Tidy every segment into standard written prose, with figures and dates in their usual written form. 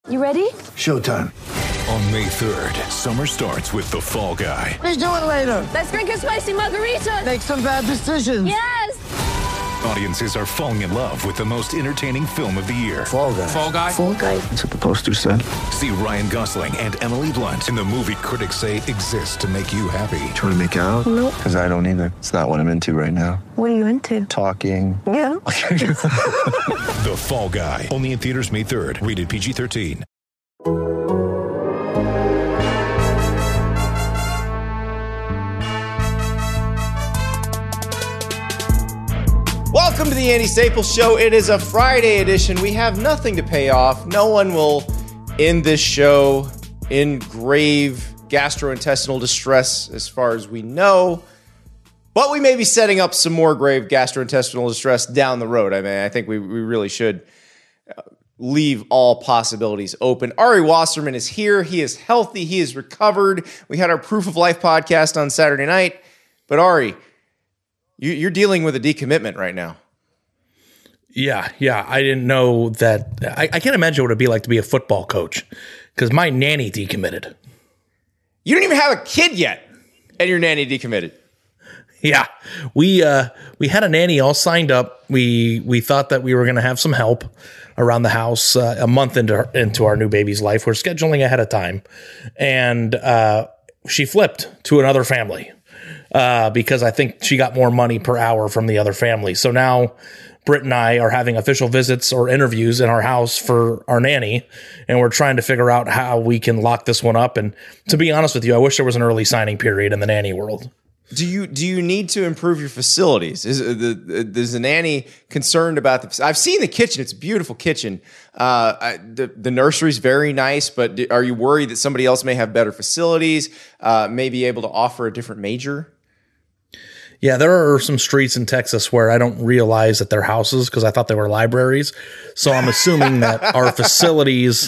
You ready? Showtime. On May 3rd, summer starts with The Fall Guy. Let's do it later. Let's drink a spicy margarita. Make some bad decisions. Yes! Audiences are falling in love with the most entertaining film of the year. Fall Guy. Fall Guy? Fall Guy. That's what the poster said. See Ryan Gosling and Emily Blunt in the movie critics say exists to make you happy. Trying to make it out? Nope. Because I don't either. It's not what I'm into right now. What are you into? Talking. Yeah. The Fall Guy. Only in theaters May 3rd. Rated PG-13. Welcome to the Andy Staples Show. It is a Friday edition. We have nothing to pay off. No one will end this show in grave gastrointestinal distress as far as we know. But we may be setting up some more grave gastrointestinal distress down the road. I mean, I think we really should leave all possibilities open. Ari Wasserman is here. He is healthy. He is recovered. We had our Proof of Life podcast on Saturday night. But Ari, you're dealing with a decommitment right now. Yeah. I didn't know that. I can't imagine what it'd be like to be a football coach because my nanny decommitted. You don't even have a kid yet, and your nanny decommitted. Yeah, we had a nanny all signed up. We thought that we were going to have some help around the house a month into our new baby's life. We're scheduling ahead of time, and she flipped to another family because I think she got more money per hour from the other family. So now Britt and I are having official visits or interviews in our house for our nanny, and we're trying to figure out how we can lock this one up. And to be honest with you, I wish there was an early signing period in the nanny world. Do you need to improve your facilities? Is the nanny concerned about the? I've seen the kitchen; it's a beautiful kitchen. The nursery's very nice, but are you worried that somebody else may have better facilities? May be able to offer a different major? Yeah, there are some streets in Texas where I don't realize that they're houses because I thought they were libraries. So I'm assuming that our facilities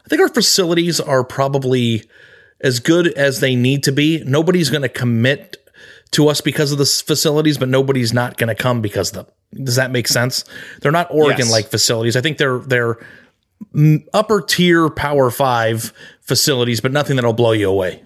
are probably as good as they need to be. Nobody's going to commit to us because of the facilities, but nobody's not going to come because of them. Does that make sense? They're not Oregon-like facilities. I think they're upper tier Power 5 facilities, but nothing that'll blow you away.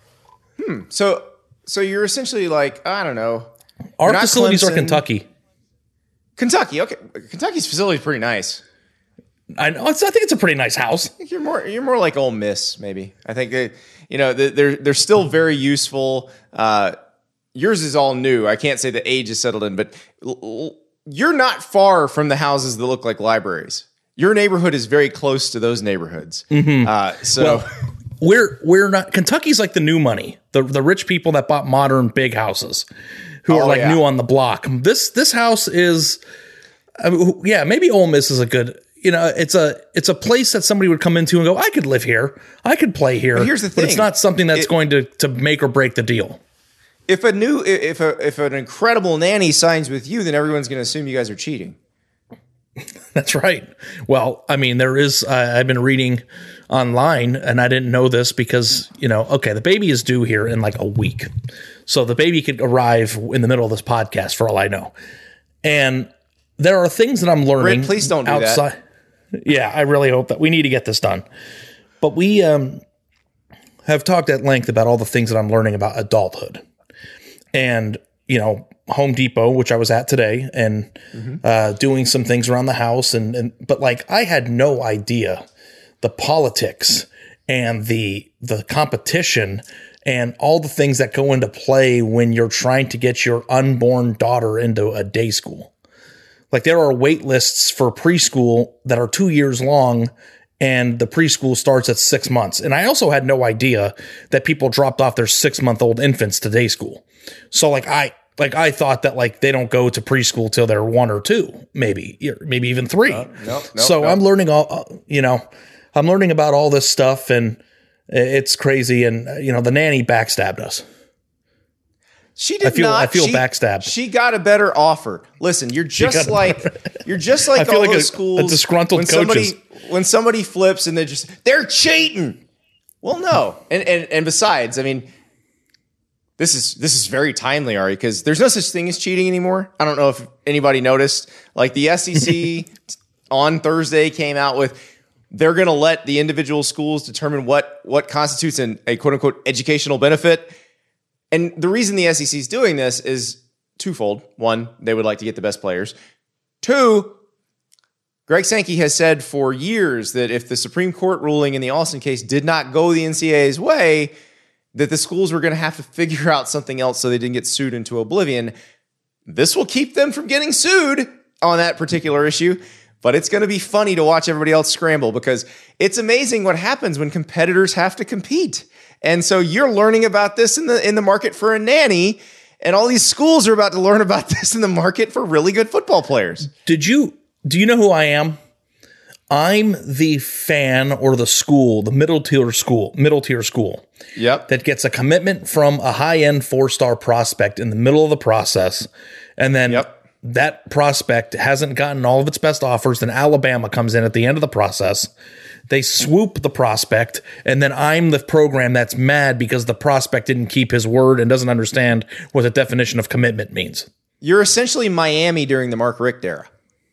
So you're essentially like, I don't know. Our facilities are Kentucky. Kentucky, okay. Kentucky's facility is pretty nice. I know. I think it's a pretty nice house. I think you're more like Ole Miss, maybe. I think they're still very useful. Yours is all new. I can't say the age is settled in, but you're not far from the houses that look like libraries. Your neighborhood is very close to those neighborhoods. Mm-hmm. We're not. Kentucky's like the new money, the rich people that bought modern big houses, who are like new on the block. This house is, maybe Ole Miss is a good. It's a place that somebody would come into and go, I could live here, I could play here. But here's the thing: but it's not something that's going to make or break the deal. If an incredible nanny signs with you, then everyone's going to assume you guys are cheating. That's right. Well, I mean, there is. I've been reading online, and I didn't know this because the baby is due here in like a week, so the baby could arrive in the middle of this podcast for all I know. And there are things that I'm learning. Rick, please don't do outside. That. Yeah, I really hope that we need to get this done. But we have talked at length about all the things that I'm learning about adulthood. And, Home Depot, which I was at today, and doing some things around the house. But like, I had no idea the politics and the competition and all the things that go into play when you're trying to get your unborn daughter into a day school. Like, there are wait lists for preschool that are 2 years long, and the preschool starts at 6 months. And I also had no idea that people dropped off their 6-month-old infants to day school. So I thought that they don't go to preschool till they're 1 or 2, maybe even 3. I'm learning I'm learning about all this stuff, and it's crazy. And the nanny backstabbed us. She did not. I feel backstabbed. She got a better offer. Listen, you're just like I feel all like those schools. A disgruntled coaches. When somebody flips and they're cheating. Well, no, and besides, I mean, this is very timely, Ari, because there's no such thing as cheating anymore. I don't know if anybody noticed. Like, the SEC on Thursday came out with, they're going to let the individual schools determine what constitutes a quote unquote educational benefit. And the reason the SEC is doing this is twofold. One, they would like to get the best players. Two, Greg Sankey has said for years that if the Supreme Court ruling in the Alston case did not go the NCAA's way, that the schools were going to have to figure out something else so they didn't get sued into oblivion. This will keep them from getting sued on that particular issue, but it's going to be funny to watch everybody else scramble because it's amazing what happens when competitors have to compete. And so you're learning about this in the market for a nanny, and all these schools are about to learn about this in the market for really good football players. Do you know who I am? I'm the fan or the school, the middle tier school. Yep. That gets a commitment from a high-end 4-star prospect in the middle of the process. And then that prospect hasn't gotten all of its best offers. Then Alabama comes in at the end of the process. They swoop the prospect, and then I'm the program that's mad because the prospect didn't keep his word and doesn't understand what the definition of commitment means. You're essentially Miami during the Mark Richt era.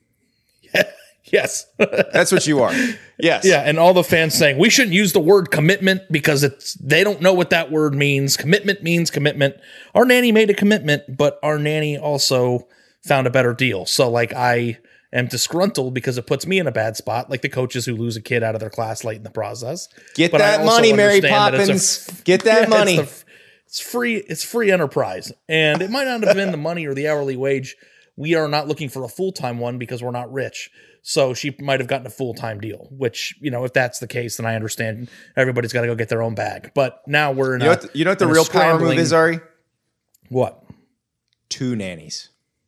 Yes. That's what you are. Yes. Yeah, and all the fans saying, we shouldn't use the word commitment because they don't know what that word means. Commitment means commitment. Our nanny made a commitment, but our nanny also found a better deal. So, I am disgruntled because it puts me in a bad spot, like the coaches who lose a kid out of their class late in the process. Get that money, Mary Poppins. Get that money. It's free enterprise. And it might not have been the money or the hourly wage. We are not looking for a full-time one because we're not rich. So she might have gotten a full-time deal, which, if that's the case, then I understand everybody's got to go get their own bag. But now we're in you know what the real power move is, Ari? What? 2 nannies.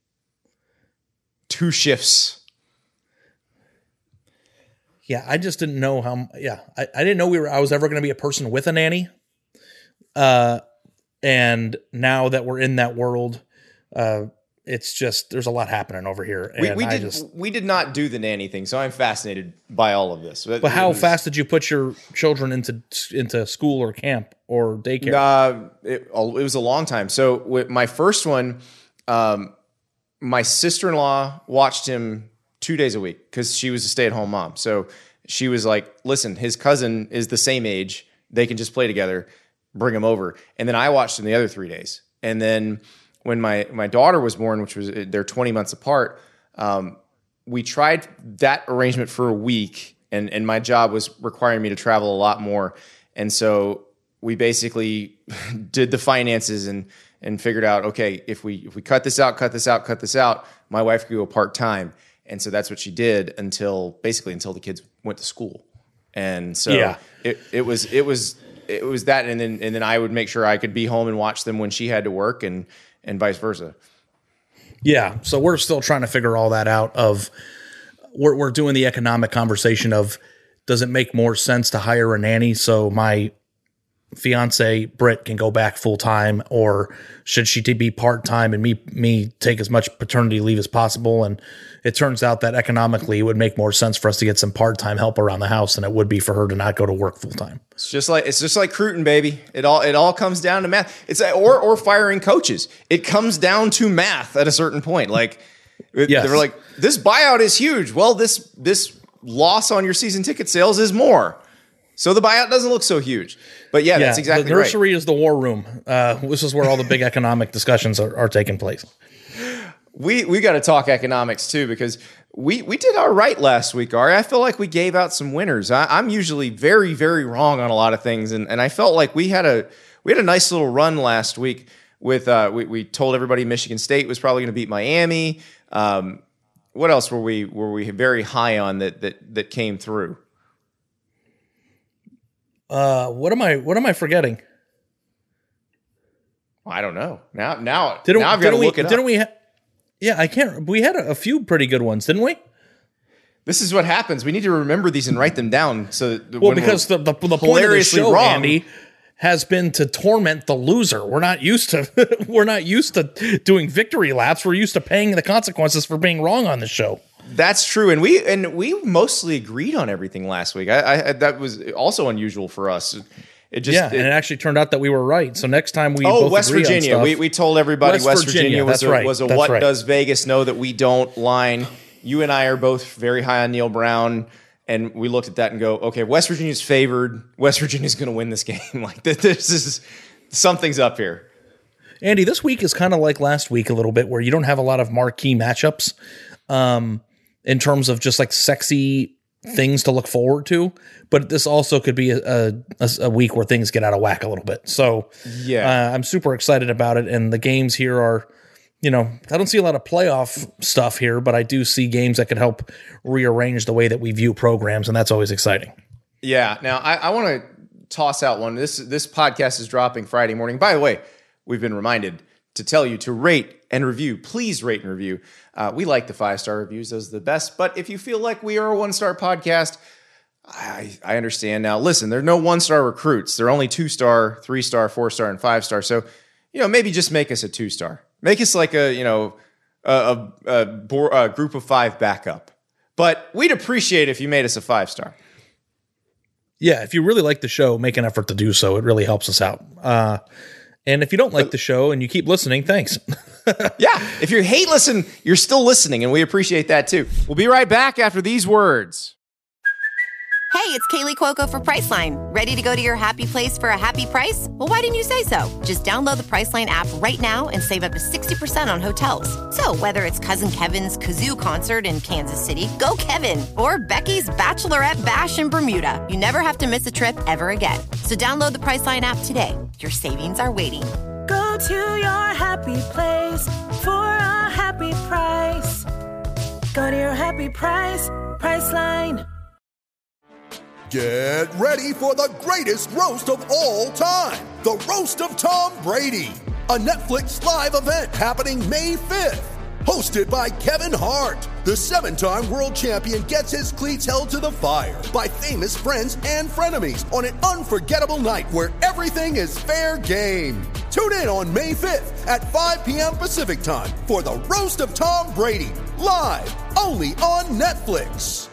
2 shifts. Yeah, I just didn't know how. Yeah, I didn't know I was ever going to be a person with a nanny. And now that we're in that world, it's just there's a lot happening over here. And we did not do the nanny thing, so I'm fascinated by all of this. But how fast did you put your children into school or camp or daycare? It was a long time. So with my first one, my sister-in-law watched him 2 days a week because she was a stay-at-home mom. So she was like, listen, his cousin is the same age. They can just play together. Bring him over. And then I watched him the other 3 days. And then when my daughter was born, which was they're 20 months apart, we tried that arrangement for a week. And my job was requiring me to travel a lot more. And so we basically did the finances and figured out, okay, if we cut this out, my wife could go part-time. And so that's what she did until the kids went to school. And so it was that. And then I would make sure I could be home and watch them when she had to work and vice versa. Yeah. So we're still trying to figure all that out we're doing the economic conversation of, does it make more sense to hire a nanny so my fiance Britt can go back full time, or should she be part time and me take as much paternity leave as possible? And it turns out that economically it would make more sense for us to get some part time help around the house than it would be for her to not go to work full time. It's just like Cruton, baby. It all comes down to math. It's or firing coaches. It comes down to math at a certain point. They were like, this buyout is huge. Well, this loss on your season ticket sales is more. So the buyout doesn't look so huge. But that's exactly right. The nursery is the war room. This is where all the big economic discussions are taking place. We got to talk economics too, because we did all right last week, Ari. I feel like we gave out some winners. I'm usually very, very wrong on a lot of things, and I felt like we had a nice little run last week with we told everybody Michigan State was probably going to beat Miami. What else were we very high on that came through? What am I forgetting? I don't know. Now I've got to look it up. Didn't we? I can't. We had a few pretty good ones, didn't we? This is what happens. We need to remember these and write them down. So because the point of the show, Andy, has been to torment the loser. We're not used to doing victory laps. We're used to paying the consequences for being wrong on the show. That's true, and we mostly agreed on everything last week. I that was also unusual for us. And it actually turned out that we were right. So next time we West Virginia. We told everybody West Virginia was a what does Vegas know that we don't line. You and I are both very high on Neil Brown, and we looked at that and go, okay, West Virginia's favored. West Virginia's going to win this game. Like this is something's up here. Andy, this week is kind of like last week a little bit, where you don't have a lot of marquee matchups in terms of just like sexy things to look forward to. But this also could be a week where things get out of whack a little bit. So I'm super excited about it. And the games here are, I don't see a lot of playoff stuff here, but I do see games that could help rearrange the way that we view programs, and that's always exciting. Yeah. Now, I want to toss out one. This podcast is dropping Friday morning. By the way, we've been reminded to tell you to rate and review. Please rate and review. We like the 5-star reviews. Those are the best. But if you feel like we are a 1-star podcast, I understand. Now, listen, there are no 1-star recruits. There are only 2-star, 3-star, 4-star, and 5-star. So, maybe just make us a 2-star. Make us like a group of 5 backup. But we'd appreciate if you made us a 5-star. Yeah, if you really like the show, make an effort to do so. It really helps us out. And if you don't like the show and you keep listening, thanks. Yeah, if you hate listen, you're still listening, and we appreciate that too. We'll be right back after these words. Hey, it's Kaylee Cuoco for Priceline. Ready to go to your happy place for a happy price? Well, why didn't you say so? Just download the Priceline app right now and save up to 60% on hotels. So whether it's Cousin Kevin's Kazoo Concert in Kansas City, go Kevin, or Becky's Bachelorette Bash in Bermuda, you never have to miss a trip ever again. So download the Priceline app today. Your savings are waiting. Go to your happy place for a happy price. Go to your happy price, Priceline. Get ready for the greatest roast of all time, the Roast of Tom Brady, a Netflix live event happening May 5th. Hosted by Kevin Hart, the 7-time world champion gets his cleats held to the fire by famous friends and frenemies on an unforgettable night where everything is fair game. Tune in on May 5th at 5 p.m. Pacific time for the Roast of Tom Brady, live only on Netflix.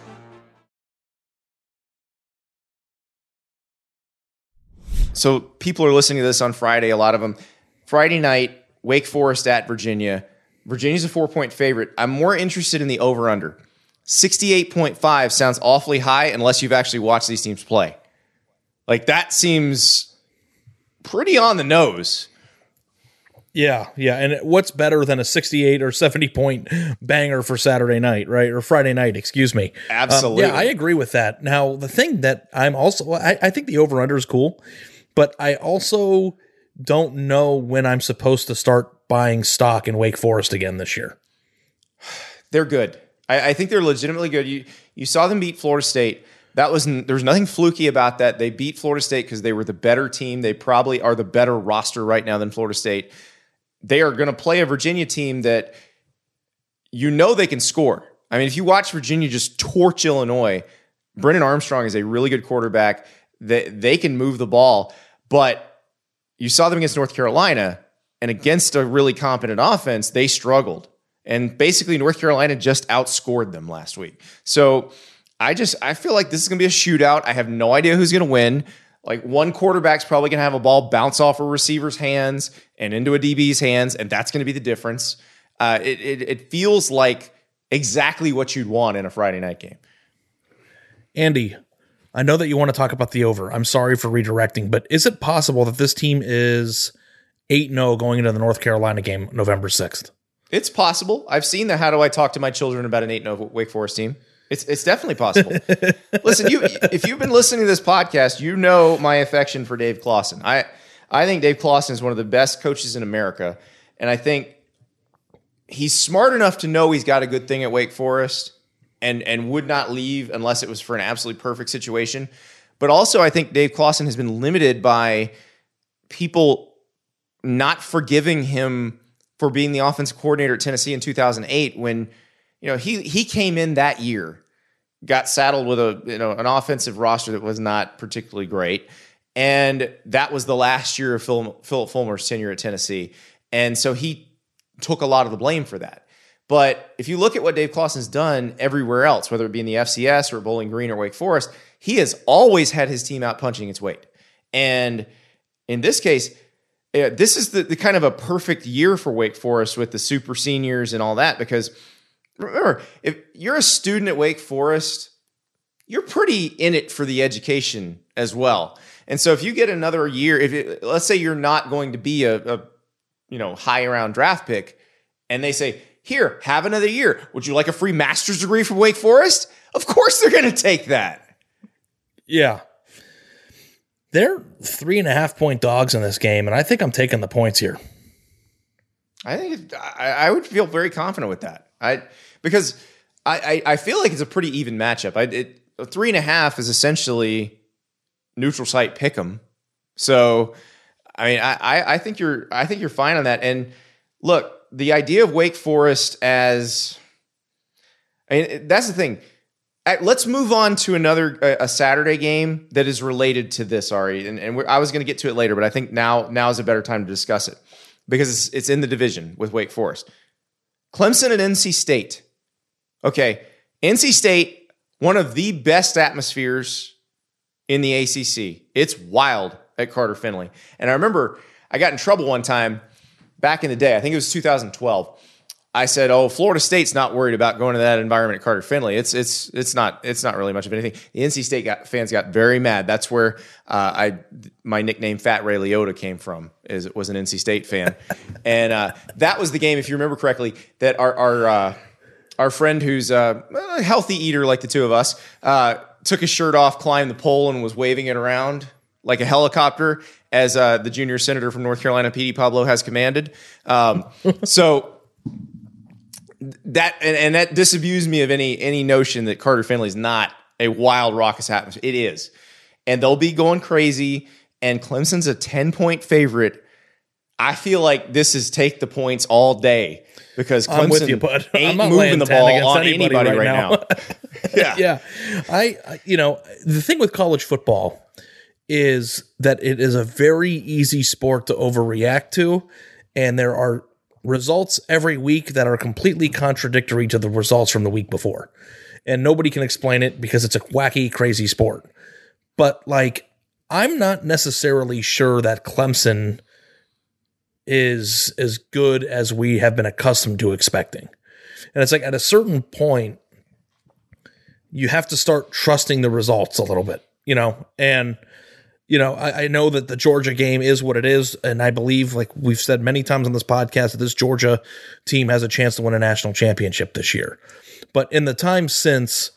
So people are listening to this on Friday, a lot of them. Friday night, Wake Forest at Virginia. Virginia's a 4-point favorite. I'm more interested in the over-under. 68.5 sounds awfully high unless you've actually watched these teams play. Like, that seems pretty on the nose. Yeah. And what's better than a 68 or 70-point banger for Saturday night, right? Or Friday night, excuse me. Absolutely. Yeah, I agree with that. Now, the thing that I'm also, I think the over-under is cool, but I also don't know when I'm supposed to start buying stock in Wake Forest again this year. They're good. I think they're legitimately good. You saw them beat Florida State. There was nothing fluky about that. They beat Florida State because they were the better team. They probably are the better roster right now than Florida State. They are going to play a Virginia team that they can score. I mean, if you watch Virginia just torch Illinois, Brennan Armstrong is a really good quarterback. They can move the ball. But you saw them against North Carolina, and against a really competent offense, they struggled. And basically, North Carolina just outscored them last week. So I feel like this is going to be a shootout. I have no idea who's going to win. Like, one quarterback's probably going to have a ball bounce off a receiver's hands and into a DB's hands, and that's going to be the difference. It feels like exactly what you'd want in a Friday night game. Andy, I know that you want to talk about the over. I'm sorry for redirecting, but is it possible that this team is 8-0 going into the North Carolina game November 6th? It's possible. I've seen the How Do I Talk to My Children about an 8-0 Wake Forest team. It's definitely possible. Listen, if you've been listening to this podcast, you know my affection for Dave Clawson. I think Dave Clawson is one of the best coaches in America, and I think he's smart enough to know he's got a good thing at Wake Forest and would not leave unless it was for an absolutely perfect situation. But also, I think Dave Clawson has been limited by people not forgiving him for being the offensive coordinator at Tennessee in 2008 when he came in that year, got saddled with an offensive roster that was not particularly great, and that was the last year of Philip Fulmer's tenure at Tennessee, and so he took a lot of the blame for that. But if you look at what Dave Clawson's done everywhere else, whether it be in the FCS or Bowling Green or Wake Forest, he has always had his team out punching its weight. And in this case, this is the kind of a perfect year for Wake Forest with the super seniors and all that, because remember, if you're a student at Wake Forest, you're pretty in it for the education as well. And so if you get another year, let's say you're not going to be a high round draft pick, and they say, here, have another year. Would you like a free master's degree from Wake Forest? Of course they're going to take that. Yeah. They're 3.5-point dogs in this game, and I think I'm taking the points here. I would feel very confident with that. Because I feel like it's a pretty even matchup. 3.5 is essentially neutral site pick'em. So, I mean, I think you're fine on that. And look, the idea of Wake Forest that's the thing. Let's move on to a Saturday game that is related to this, Ari. And I was going to get to it later, but I think now is a better time to discuss it because it's in the division with Wake Forest. Clemson and NC State. Okay, NC State, one of the best atmospheres in the ACC. It's wild at Carter Finley. And I remember I got in trouble one time back in the day. I think it was 2012. I said, "Oh, Florida State's not worried about going to that environment at Carter Finley. It's not really much of anything." The NC State fans got very mad. That's where my nickname Fat Ray Liotta came from. Was an NC State fan, and that was the game, if you remember correctly, that our friend who's a healthy eater like the two of us took his shirt off, climbed the pole, and was waving it around like a helicopter as the junior senator from North Carolina, P.D. Pablo, has commanded. So. That disabused me of any notion that Carter Finley is not a wild, raucous atmosphere. It is. And they'll be going crazy, and Clemson's a 10-point favorite. I feel like this is take the points all day because Clemson I'm with you, bud. ain't moving the ball on anybody right now. Yeah. The thing with college football is that it is a very easy sport to overreact to, and there are results every week that are completely contradictory to the results from the week before. And nobody can explain it because it's a wacky, crazy sport. But I'm not necessarily sure that Clemson is as good as we have been accustomed to expecting. And it's at a certain point, you have to start trusting the results a little bit, and I know that the Georgia game is what it is, and I believe, like we've said many times on this podcast, that this Georgia team has a chance to win a national championship this year. But in the time since,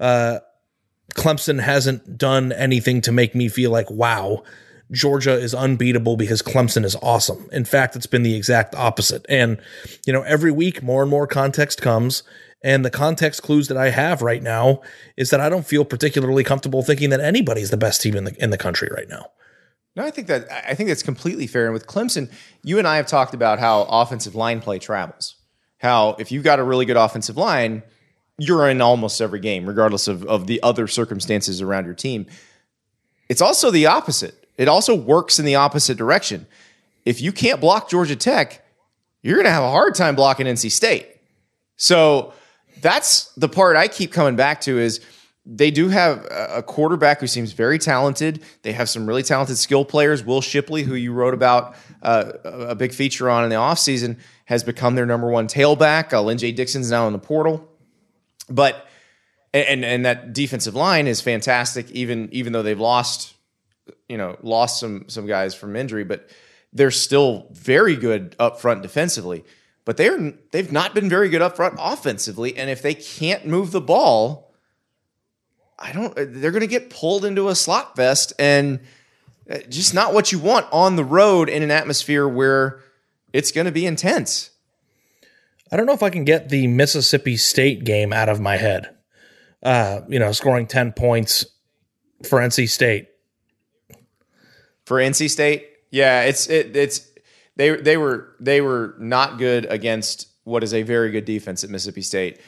Clemson hasn't done anything to make me feel like, wow, Georgia is unbeatable because Clemson is awesome. In fact, it's been the exact opposite. And, every week more and more context comes. And the context clues that I have right now is that I don't feel particularly comfortable thinking that anybody's the best team in the country right now. No, I think that's completely fair. And with Clemson, you and I have talked about how offensive line play travels. How if you've got a really good offensive line, you're in almost every game, regardless of the other circumstances around your team. It's also the opposite. It also works in the opposite direction. If you can't block Georgia Tech, you're going to have a hard time blocking NC State. So that's the part I keep coming back to is they do have a quarterback who seems very talented. They have some really talented skill players. Will Shipley, who you wrote about a big feature on in the offseason, has become their number one tailback. Lynn J. Dixon's now in the portal. But and that defensive line is fantastic, even though they've lost some guys from injury, but they're still very good up front defensively. But they've not been very good up front offensively, and if they can't move the ball, they're going to get pulled into a slot fest, and just not what you want on the road in an atmosphere where it's going to be intense. I don't know if I can get the Mississippi State game out of my head. Scoring 10 points for NC State. For NC State, yeah, They were not good against what is a very good defense at Mississippi State.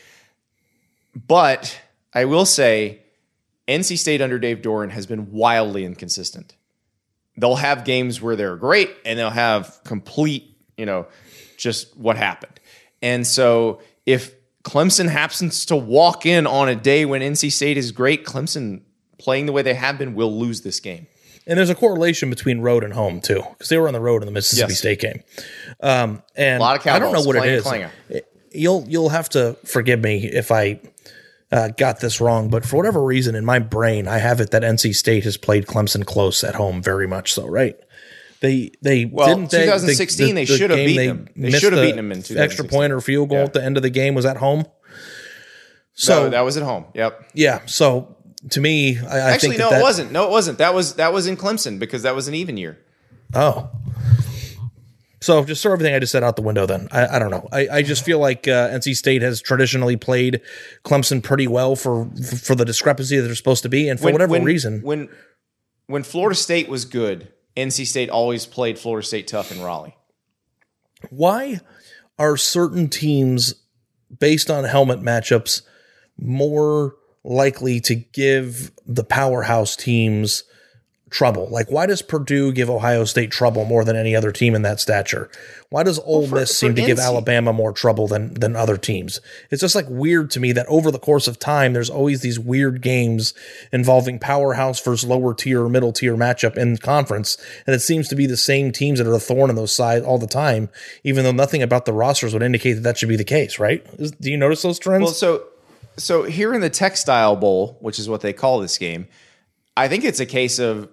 But I will say NC State under Dave Doeren has been wildly inconsistent. They'll have games where they're great and they'll have complete, just what happened. And so if Clemson happens to walk in on a day when NC State is great, Clemson playing the way they have been will lose this game. And there's a correlation between road and home too, because they were on the road in the Mississippi State game. And a lot of Cowboys. I don't know what it is. You'll have to forgive me if I got this wrong, but for whatever reason in my brain, I have it that NC State has played Clemson close at home, very much so, right? They didn't. 2016 they should have beaten them. They should have beaten them in 2016. Extra point or field goal at the end of the game was at home. So that was at home. Yep. Yeah. So to me, I think it wasn't. No, it wasn't. That was in Clemson because that was an even year. Oh. So just throw everything I just said out the window then. I don't know. I just feel like NC State has traditionally played Clemson pretty well for the discrepancy that they're supposed to be. And for whatever reason. When Florida State was good, NC State always played Florida State tough in Raleigh. Why are certain teams, based on helmet matchups, more likely to give the powerhouse teams trouble? Like, why does Purdue give Ohio State trouble more than any other team in that stature? Why does Ole Miss seem to give Alabama more trouble than other teams? It's just like weird to me that over the course of time, there's always these weird games involving powerhouse versus lower tier or middle tier matchup in conference. And it seems to be the same teams that are a thorn in those sides all the time, even though nothing about the rosters would indicate that should be the case, right? Do you notice those trends? Well, so here in the Textile Bowl, which is what they call this game, I think it's a case of,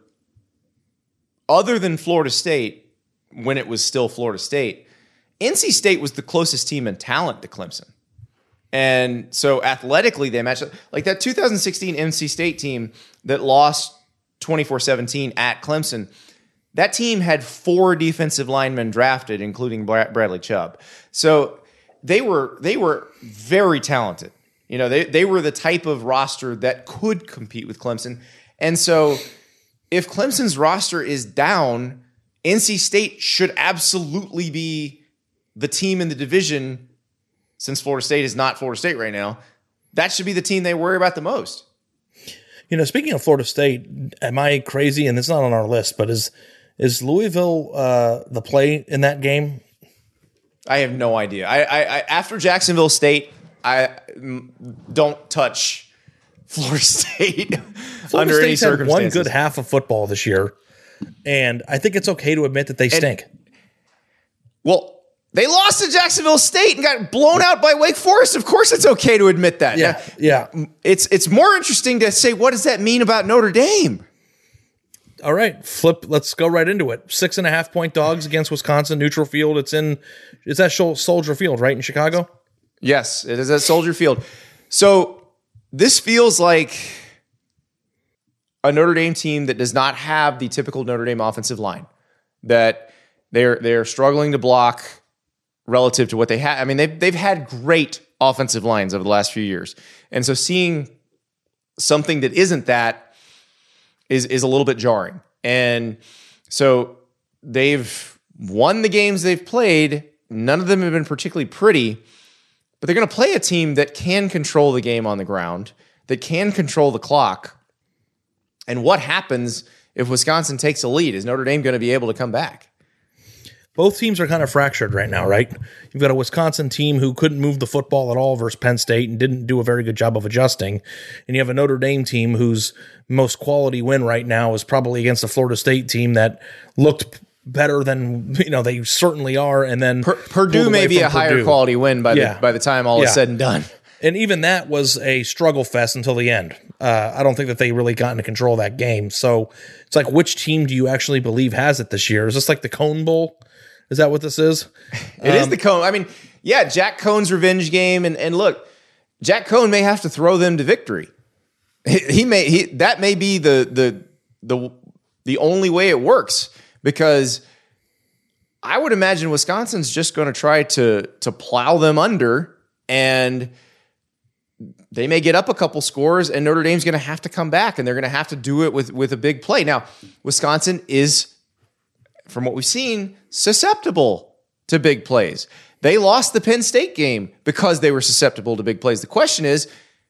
other than Florida State, when it was still Florida State, NC State was the closest team in talent to Clemson. And so athletically, they matched up. Like that 2016 NC State team that lost 24-17 at Clemson, that team had 4 defensive linemen drafted, including Bradley Chubb. So they were very talented. You know, they were the type of roster that could compete with Clemson. And so if Clemson's roster is down, NC State should absolutely be the team in the division, since Florida State is not Florida State right now. That should be the team they worry about the most. You know, speaking of Florida State, am I crazy? And it's not on our list, but is Louisville the play in that game? I have no idea. I after Jacksonville State, I don't touch Florida State under any circumstances. One good half of football this year, and I think it's okay to admit that they stink. Well, they lost to Jacksonville State and got blown out by Wake Forest. Of course, it's okay to admit that. Yeah. It's more interesting to say, what does that mean about Notre Dame? All right, let's go right into it. 6.5 point dogs against Wisconsin, neutral field. It's at Soldier Field, right, in Chicago? Yes, it is at Soldier Field. So this feels like a Notre Dame team that does not have the typical Notre Dame offensive line, that they're struggling to block relative to what they had. I mean, they've had great offensive lines over the last few years. And so seeing something that isn't that is a little bit jarring. And so they've won the games they've played. None of them have been particularly pretty, but they're going to play a team that can control the game on the ground, that can control the clock. And what happens if Wisconsin takes a lead? Is Notre Dame going to be able to come back? Both teams are kind of fractured right now, right? You've got a Wisconsin team who couldn't move the football at all versus Penn State and didn't do a very good job of adjusting. And you have a Notre Dame team whose most quality win right now is probably against a Florida State team that looked better than, they certainly are. And then Purdue may be a higher quality win by the time all is said and done. And even that was a struggle fest until the end. I don't think that they really got into control of that game. So it's like, which team do you actually believe has it this year? Is this like the Cone Bowl? Is that what this is? It is the Cone. I mean, yeah, Jack Cone's revenge game. And look, Jack Cone may have to throw them to victory. That may be the only way it works, because I would imagine Wisconsin's just going to try to plow them under, and they may get up a couple scores, and Notre Dame's going to have to come back, and they're going to have to do it with a big play. Now, Wisconsin is, from what we've seen, susceptible to big plays. They lost the Penn State game because they were susceptible to big plays. The question is,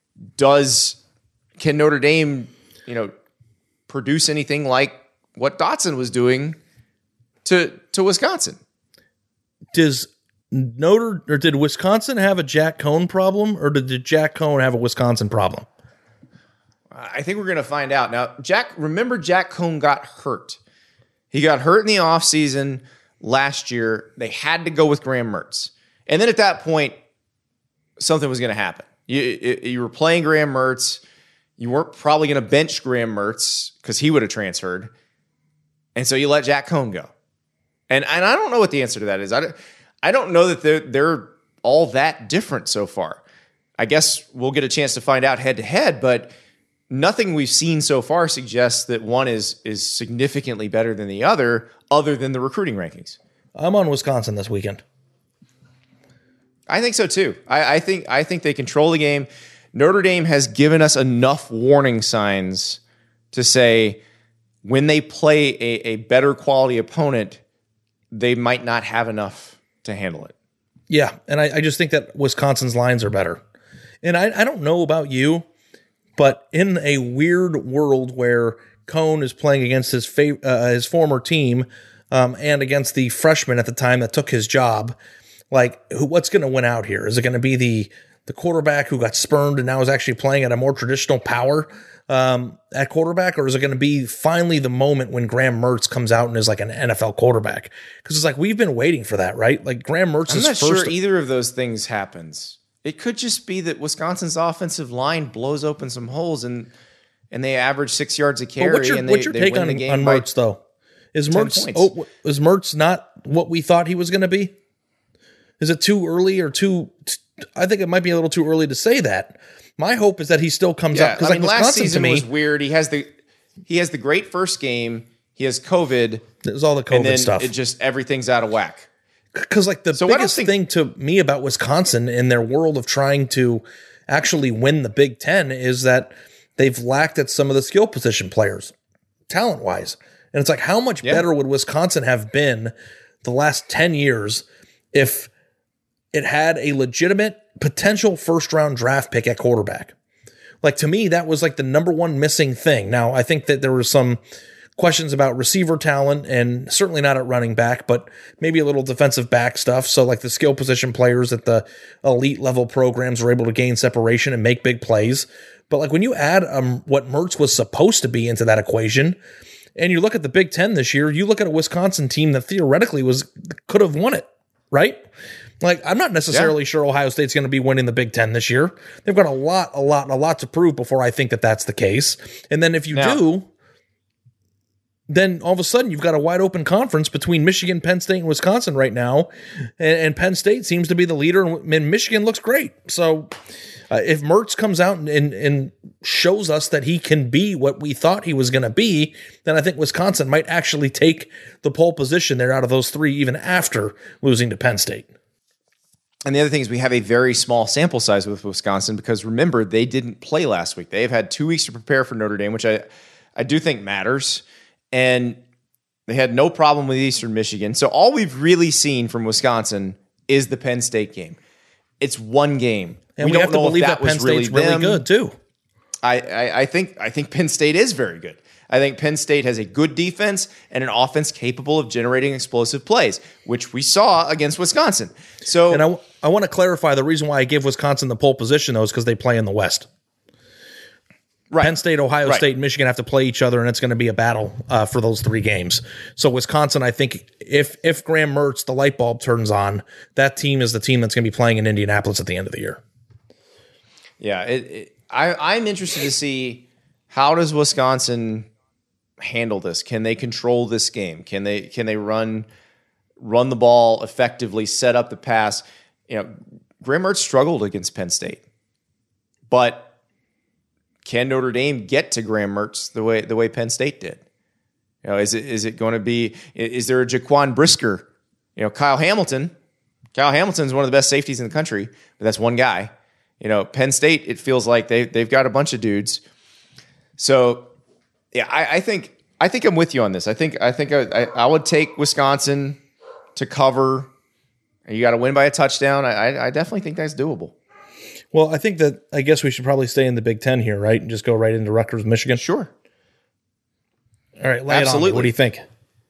can Notre Dame, produce anything like what Dotson was doing to Wisconsin? Did Wisconsin have a Jack Cone problem, or did Jack Cone have a Wisconsin problem? I think we're going to find out. Now, remember Jack Cone got hurt. He got hurt in the offseason last year. They had to go with Graham Mertz. And then at that point, something was going to happen. You were playing Graham Mertz. You weren't probably going to bench Graham Mertz because he would have transferred. And so you let Jack Cohn go. And I don't know what the answer to that is. I don't know that they're all that different so far. I guess we'll get a chance to find out head to head, but nothing we've seen so far suggests that one is significantly better than the other than the recruiting rankings. I'm on Wisconsin this weekend. I think so too. I think they control the game. Notre Dame has given us enough warning signs to say when they play a better quality opponent, they might not have enough to handle it. Yeah, and I just think that Wisconsin's lines are better. And I don't know about you, but in a weird world where Cohn is playing against his former team and against the freshman at the time that took his job, like what's going to win out here? Is it going to be the quarterback who got spurned and now is actually playing at a more traditional power at quarterback, or is it going to be finally the moment when Graham Mertz comes out and is like an NFL quarterback? Because it's like we've been waiting for that, right? Like Graham Mertz is first. I'm not sure either of those things happens. It could just be that Wisconsin's offensive line blows open some holes and they average 6 yards a carry. What's your take on Mertz though? Is Mertz not what we thought he was going to be? Is it too early or too? I think it might be a little too early to say that. My hope is that he still comes up because last season was weird. He has the great first game. He has COVID. It was all the COVID stuff. It just everything's out of whack. Because like the biggest thing to me about Wisconsin in their world of trying to actually win the Big Ten is that they've lacked at some of the skill position players, talent wise. And it's like, how much better would Wisconsin have been the last 10 years if it had a legitimate potential first round draft pick at quarterback? Like to me, that was like the number one missing thing. Now, I think that there were some questions about receiver talent and certainly not at running back, but maybe a little defensive back stuff. So like the skill position players at the elite level programs were able to gain separation and make big plays. But like when you add what Mertz was supposed to be into that equation, and you look at the Big Ten this year, you look at a Wisconsin team that theoretically could have won it, right? Like, I'm not necessarily sure Ohio State's going to be winning the Big Ten this year. They've got a lot to prove before I think that that's the case. And then if you do, then all of a sudden you've got a wide open conference between Michigan, Penn State, and Wisconsin right now. And Penn State seems to be the leader, and Michigan looks great. So if Mertz comes out and shows us that he can be what we thought he was going to be, then I think Wisconsin might actually take the pole position there out of those three, even after losing to Penn State. And the other thing is we have a very small sample size with Wisconsin because remember, they didn't play last week. They've had 2 weeks to prepare for Notre Dame, which I do think matters. And they had no problem with Eastern Michigan. So all we've really seen from Wisconsin is the Penn State game. It's one game. And we have to believe that Penn State's really good too. I think Penn State is very good. I think Penn State has a good defense and an offense capable of generating explosive plays, which we saw against Wisconsin. So, and I want to clarify the reason why I give Wisconsin the pole position, though, is because they play in the West. Right. Penn State, Ohio State, and Michigan have to play each other, and it's going to be a battle for those three games. So Wisconsin, I think, if Graham Mertz, the light bulb turns on, that team is the team that's going to be playing in Indianapolis at the end of the year. Yeah, I'm interested to see how does Wisconsin handle this. Can they control this game? Can they run the ball effectively, set up the pass? You know, Graham Mertz struggled against Penn State, but can Notre Dame get to Graham Mertz the way Penn State did? You know, is it going to be? Is there a Jaquan Brisker? You know, Kyle Hamilton's one of the best safeties in the country, but that's one guy. You know, Penn State, it feels like they've got a bunch of dudes. So, yeah, I think I'm with you on this. I think I would take Wisconsin to cover. You got to win by a touchdown. I definitely think that's doable. Well, I guess we should probably stay in the Big Ten here, right, and just go right into Rutgers, Michigan. Sure. All right, lay it on me. What do you think?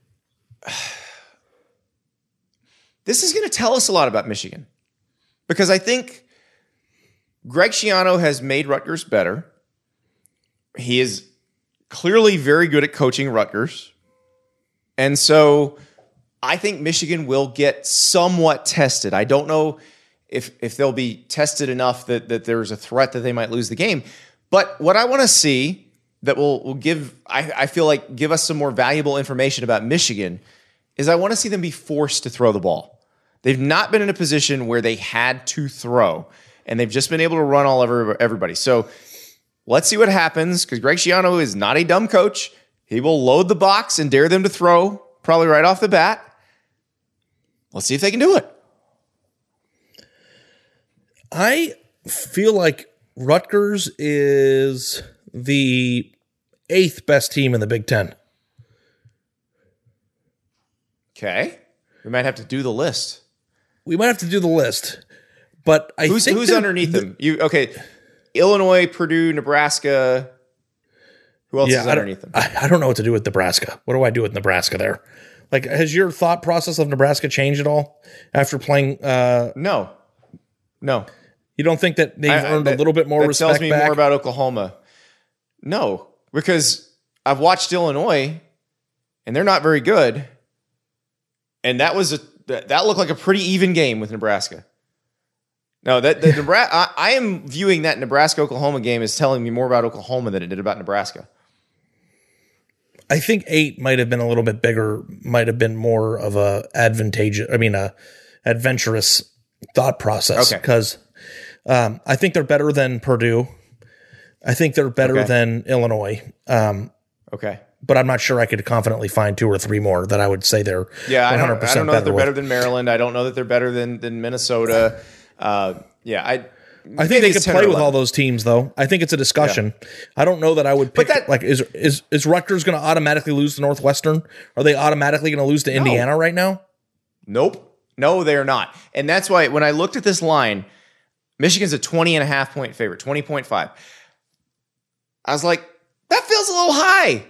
This is going to tell us a lot about Michigan because I think Greg Schiano has made Rutgers better. He is clearly very good at coaching Rutgers. And so I think Michigan will get somewhat tested. I don't know if they'll be tested enough that there's a threat that they might lose the game. But what I want to see that will give, I feel like, give us some more valuable information about Michigan is I want to see them be forced to throw the ball. They've not been in a position where they had to throw, and they've just been able to run all over everybody. So let's see what happens, because Greg Schiano is not a dumb coach. He will load the box and dare them to throw probably right off the bat. Let's see if they can do it. I feel like Rutgers is the 8th best team in the Big Ten. Okay. We might have to do the list. But I think who's underneath them? Illinois, Purdue, Nebraska. Who else is underneath them? I don't know what to do with Nebraska. What do I do with Nebraska there? Like, has your thought process of Nebraska changed at all after playing? No. You don't think that they've earned a little bit more respect back? That tells me more about Oklahoma. No, because I've watched Illinois, and they're not very good. And that looked like a pretty even game with Nebraska. No, Nebraska. I am viewing that Nebraska-Oklahoma game as telling me more about Oklahoma than it did about Nebraska. I think 8 might have been a little bit bigger, might have been more of a adventurous thought process. Because I think they're better than Purdue. I think they're better than Illinois. But I'm not sure I could confidently find 2 or 3 more that I would say they're 100% I don't know if they're better with. than Maryland. I don't know that they're better than Minnesota. I think they could play with all those teams, though. I think it's a discussion. Yeah. I don't know that I would pick. Is Rutgers going to automatically lose to Northwestern? Are they automatically going to lose to Indiana right now? Nope. No, they are not. And that's why when I looked at this line, Michigan's a 20.5 point favorite, 20.5. I was like, that feels a little high.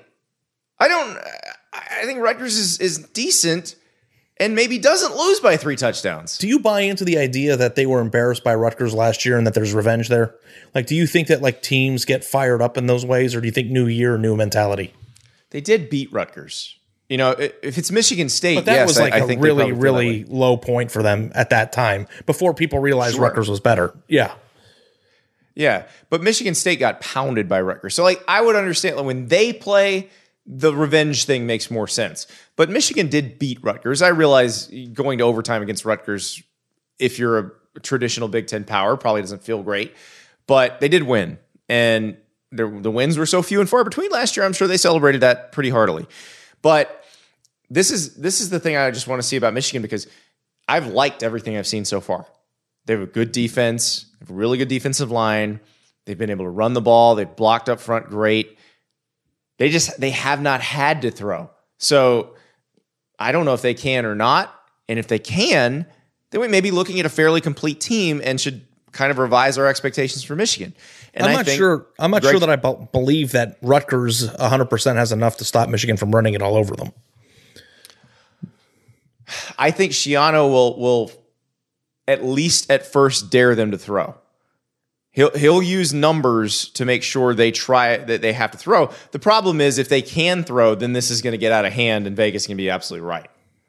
I think Rutgers is decent and maybe doesn't lose by 3 touchdowns. Do you buy into the idea that they were embarrassed by Rutgers last year and that there's revenge there? Like, do you think that like teams get fired up in those ways, or do you think new year, new mentality? They did beat Rutgers. You know, if it's Michigan State, but that was like a really, really low point for them at that time before people realized Rutgers was better. Yeah. Yeah. But Michigan State got pounded by Rutgers. So like, I would understand like, when they play, the revenge thing makes more sense. But Michigan did beat Rutgers. I realize going to overtime against Rutgers, if you're a traditional Big Ten power, probably doesn't feel great. But they did win. And the wins were so few and far between last year, I'm sure they celebrated that pretty heartily. But this is the thing I just want to see about Michigan, because I've liked everything I've seen so far. They have a good defense, they have a really good defensive line. They've been able to run the ball. They've blocked up front great. They have not had to throw. So I don't know if they can or not. And if they can, then we may be looking at a fairly complete team and should kind of revise our expectations for Michigan. And I'm not sure that I believe that Rutgers 100% has enough to stop Michigan from running it all over them. I think Schiano will at least at first dare them to throw. He'll use numbers to make sure they try that they have to throw. The problem is if they can throw, then this is going to get out of hand and Vegas can be absolutely right.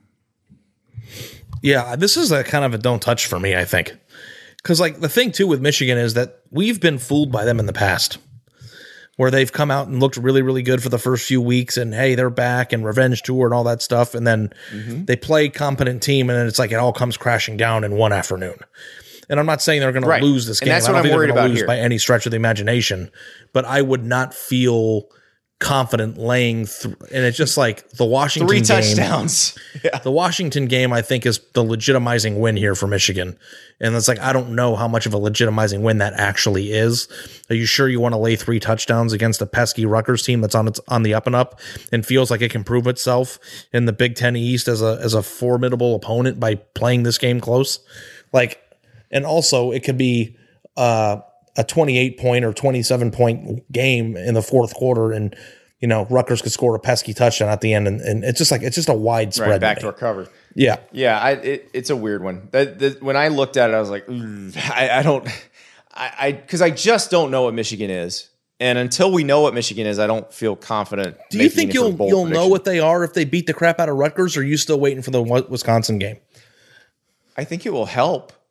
Yeah, this is a kind of a don't touch for me, I think. Because like the thing too with Michigan is that we've been fooled by them in the past, where they've come out and looked really, really good for the first few weeks and hey, they're back and revenge tour and all that stuff. And then they play competent team and then it's like it all comes crashing down in one afternoon. And I'm not saying they're going to lose this game. And that's what I'm worried about here. By any stretch of the imagination, but I would not feel confident laying and it's just like the Washington 3 game. touchdowns. Yeah. The Washington game, I think, is the legitimizing win here for Michigan. And it's like, I don't know how much of a legitimizing win that actually is. Are you sure you want to lay 3 touchdowns against a pesky Rutgers team that's on the up and up and feels like it can prove itself in the Big Ten East as a formidable opponent by playing this game close? Like, and also it could be a 28-point or 27-point game in the fourth quarter, and you know Rutgers could score a pesky touchdown at the end, and it's just a widespread right, backdoor cover. Yeah, it's a weird one. When I looked at it, I was like, because I just don't know what Michigan is, and until we know what Michigan is, I don't feel confident. Do you think you'll know what they are if they beat the crap out of Rutgers, or are you still waiting for the Wisconsin game? I think it will help.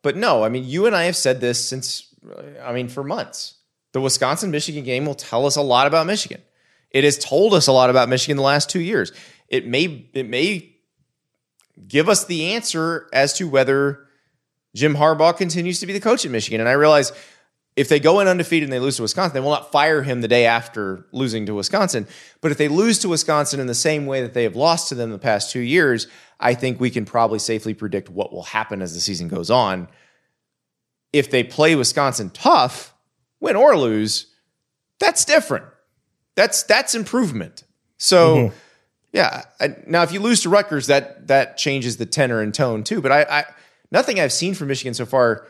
But no, I mean, you and I have said this for months. The Wisconsin-Michigan game will tell us a lot about Michigan. It has told us a lot about Michigan the last 2 years. It may give us the answer as to whether Jim Harbaugh continues to be the coach at Michigan. And I realize if they go in undefeated and they lose to Wisconsin, they will not fire him the day after losing to Wisconsin. But if they lose to Wisconsin in the same way that they have lost to them the past 2 years, I think we can probably safely predict what will happen as the season goes on. If they play Wisconsin tough, win or lose, that's different. That's improvement. So, yeah. Now, if you lose to Rutgers, that changes the tenor and tone too. But I nothing I've seen from Michigan so far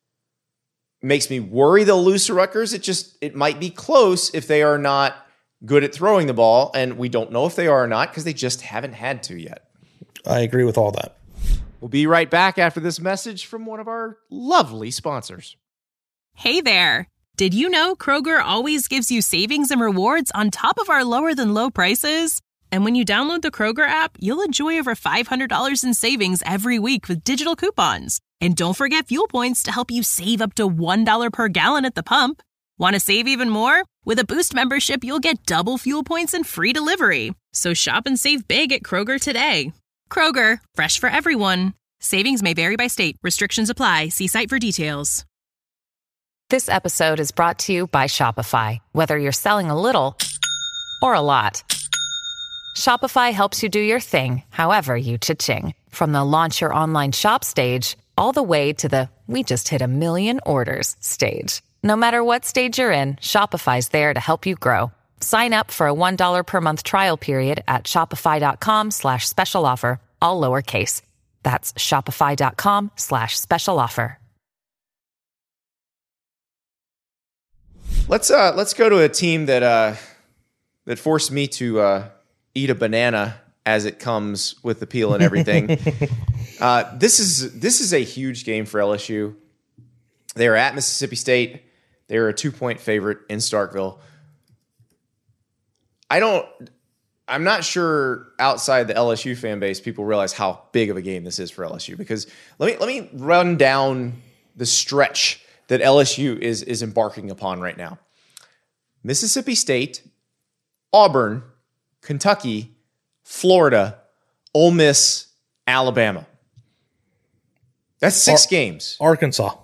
makes me worry they'll lose to Rutgers. It might be close if they are not good at throwing the ball, and we don't know if they are or not because they just haven't had to yet. I agree with all that. We'll be right back after this message from one of our lovely sponsors. Hey there. Did you know Kroger always gives you savings and rewards on top of our lower than low prices? And when you download the Kroger app, you'll enjoy over $500 in savings every week with digital coupons. And don't forget fuel points to help you save up to $1 per gallon at the pump. Want to save even more? With a Boost membership, you'll get double fuel points and free delivery. So shop and save big at Kroger today. Kroger, fresh for everyone. Savings may vary by state. Restrictions apply. See site for details. This episode is brought to you by Shopify. Whether you're selling a little or a lot, Shopify helps you do your thing, however you cha-ching. From the launch your online shop stage, all the way to the we just hit 1 million orders stage. No matter what stage you're in, Shopify's there to help you grow. Sign up for a $1 per month trial period at shopify.com/special offer, all lowercase. That's shopify.com/special offer. Let's go to a team that forced me to eat a banana as it comes with the peel and everything. This is a huge game for LSU. They are at Mississippi State. They are a 2-point favorite in Starkville. I'm not sure outside the LSU fan base people realize how big of a game this is for LSU, because let me run down the stretch that LSU is embarking upon right now. Mississippi State, Auburn, Kentucky, Florida, Ole Miss, Alabama. That's 6 games. Arkansas.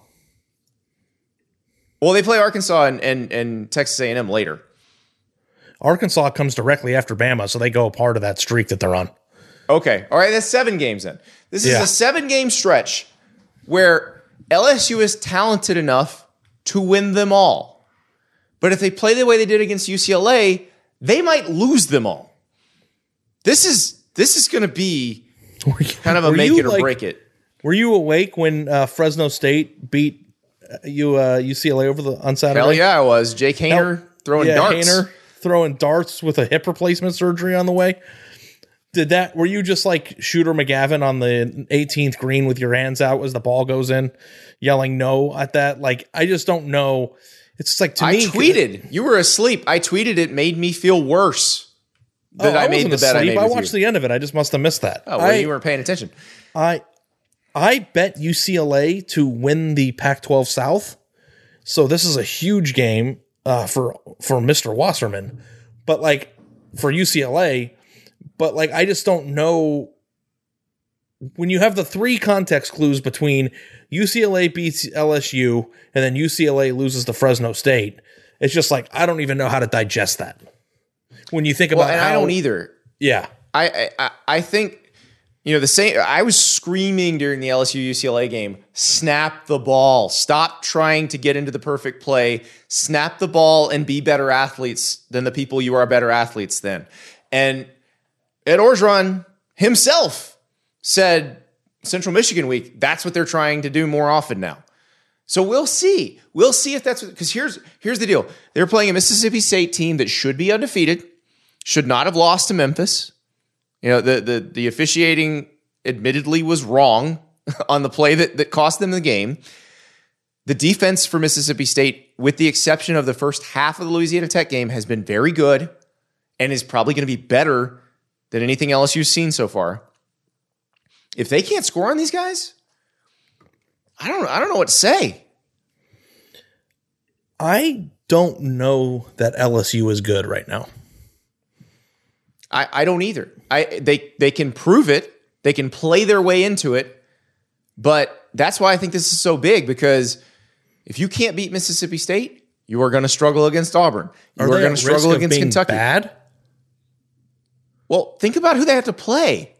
Well, they play Arkansas and Texas A&M later. Arkansas comes directly after Bama, so they go a part of that streak that they're on. Okay. All right, that's 7 games then. This is a 7-game stretch where LSU is talented enough to win them all. But if they play the way they did against UCLA, they might lose them all. This is going to be kind of a make it or break it. Were you awake when Fresno State beat UCLA on Saturday? Hell yeah, I was. Jake Haener throwing darts. Haener throwing darts with a hip replacement surgery on the way. Were you just like Shooter McGavin on the 18th green with your hands out as the ball goes in, yelling no at that? Like, I just don't know. It's just like, to me. I tweeted. You were asleep. I tweeted it made me feel worse that I made the bet I made with you. I watched the end of it. I just must have missed that. Oh, well, you weren't paying attention. I bet UCLA to win the Pac-12 South. So this is a huge game for Mr. Wasserman. But like for UCLA, but like I just don't know when you have the 3 context clues between UCLA beats LSU and then UCLA loses to Fresno State. It's just like I don't even know how to digest that. When you think about I don't either. Yeah. I think the same. I was screaming during the LSU UCLA game, snap the ball. Stop trying to get into the perfect play. Snap the ball and be better athletes than the people you are better athletes than. And Ed Orgeron himself said Central Michigan week, that's what they're trying to do more often now. So we'll see. We'll see if that's because here's the deal. They're playing a Mississippi State team that should be undefeated, should not have lost to Memphis. The officiating admittedly was wrong on the play that cost them the game. The defense for Mississippi State, with the exception of the first half of the Louisiana Tech game, has been very good and is probably going to be better than anything LSU's seen so far. If they can't score on these guys, I don't know what to say. I don't know that LSU is good right now. I don't either. They can prove it. They can play their way into it. But that's why I think this is so big, because if you can't beat Mississippi State, you are going to struggle against Auburn. You are going to struggle against Kentucky. Bad? Well, think about who they have to play.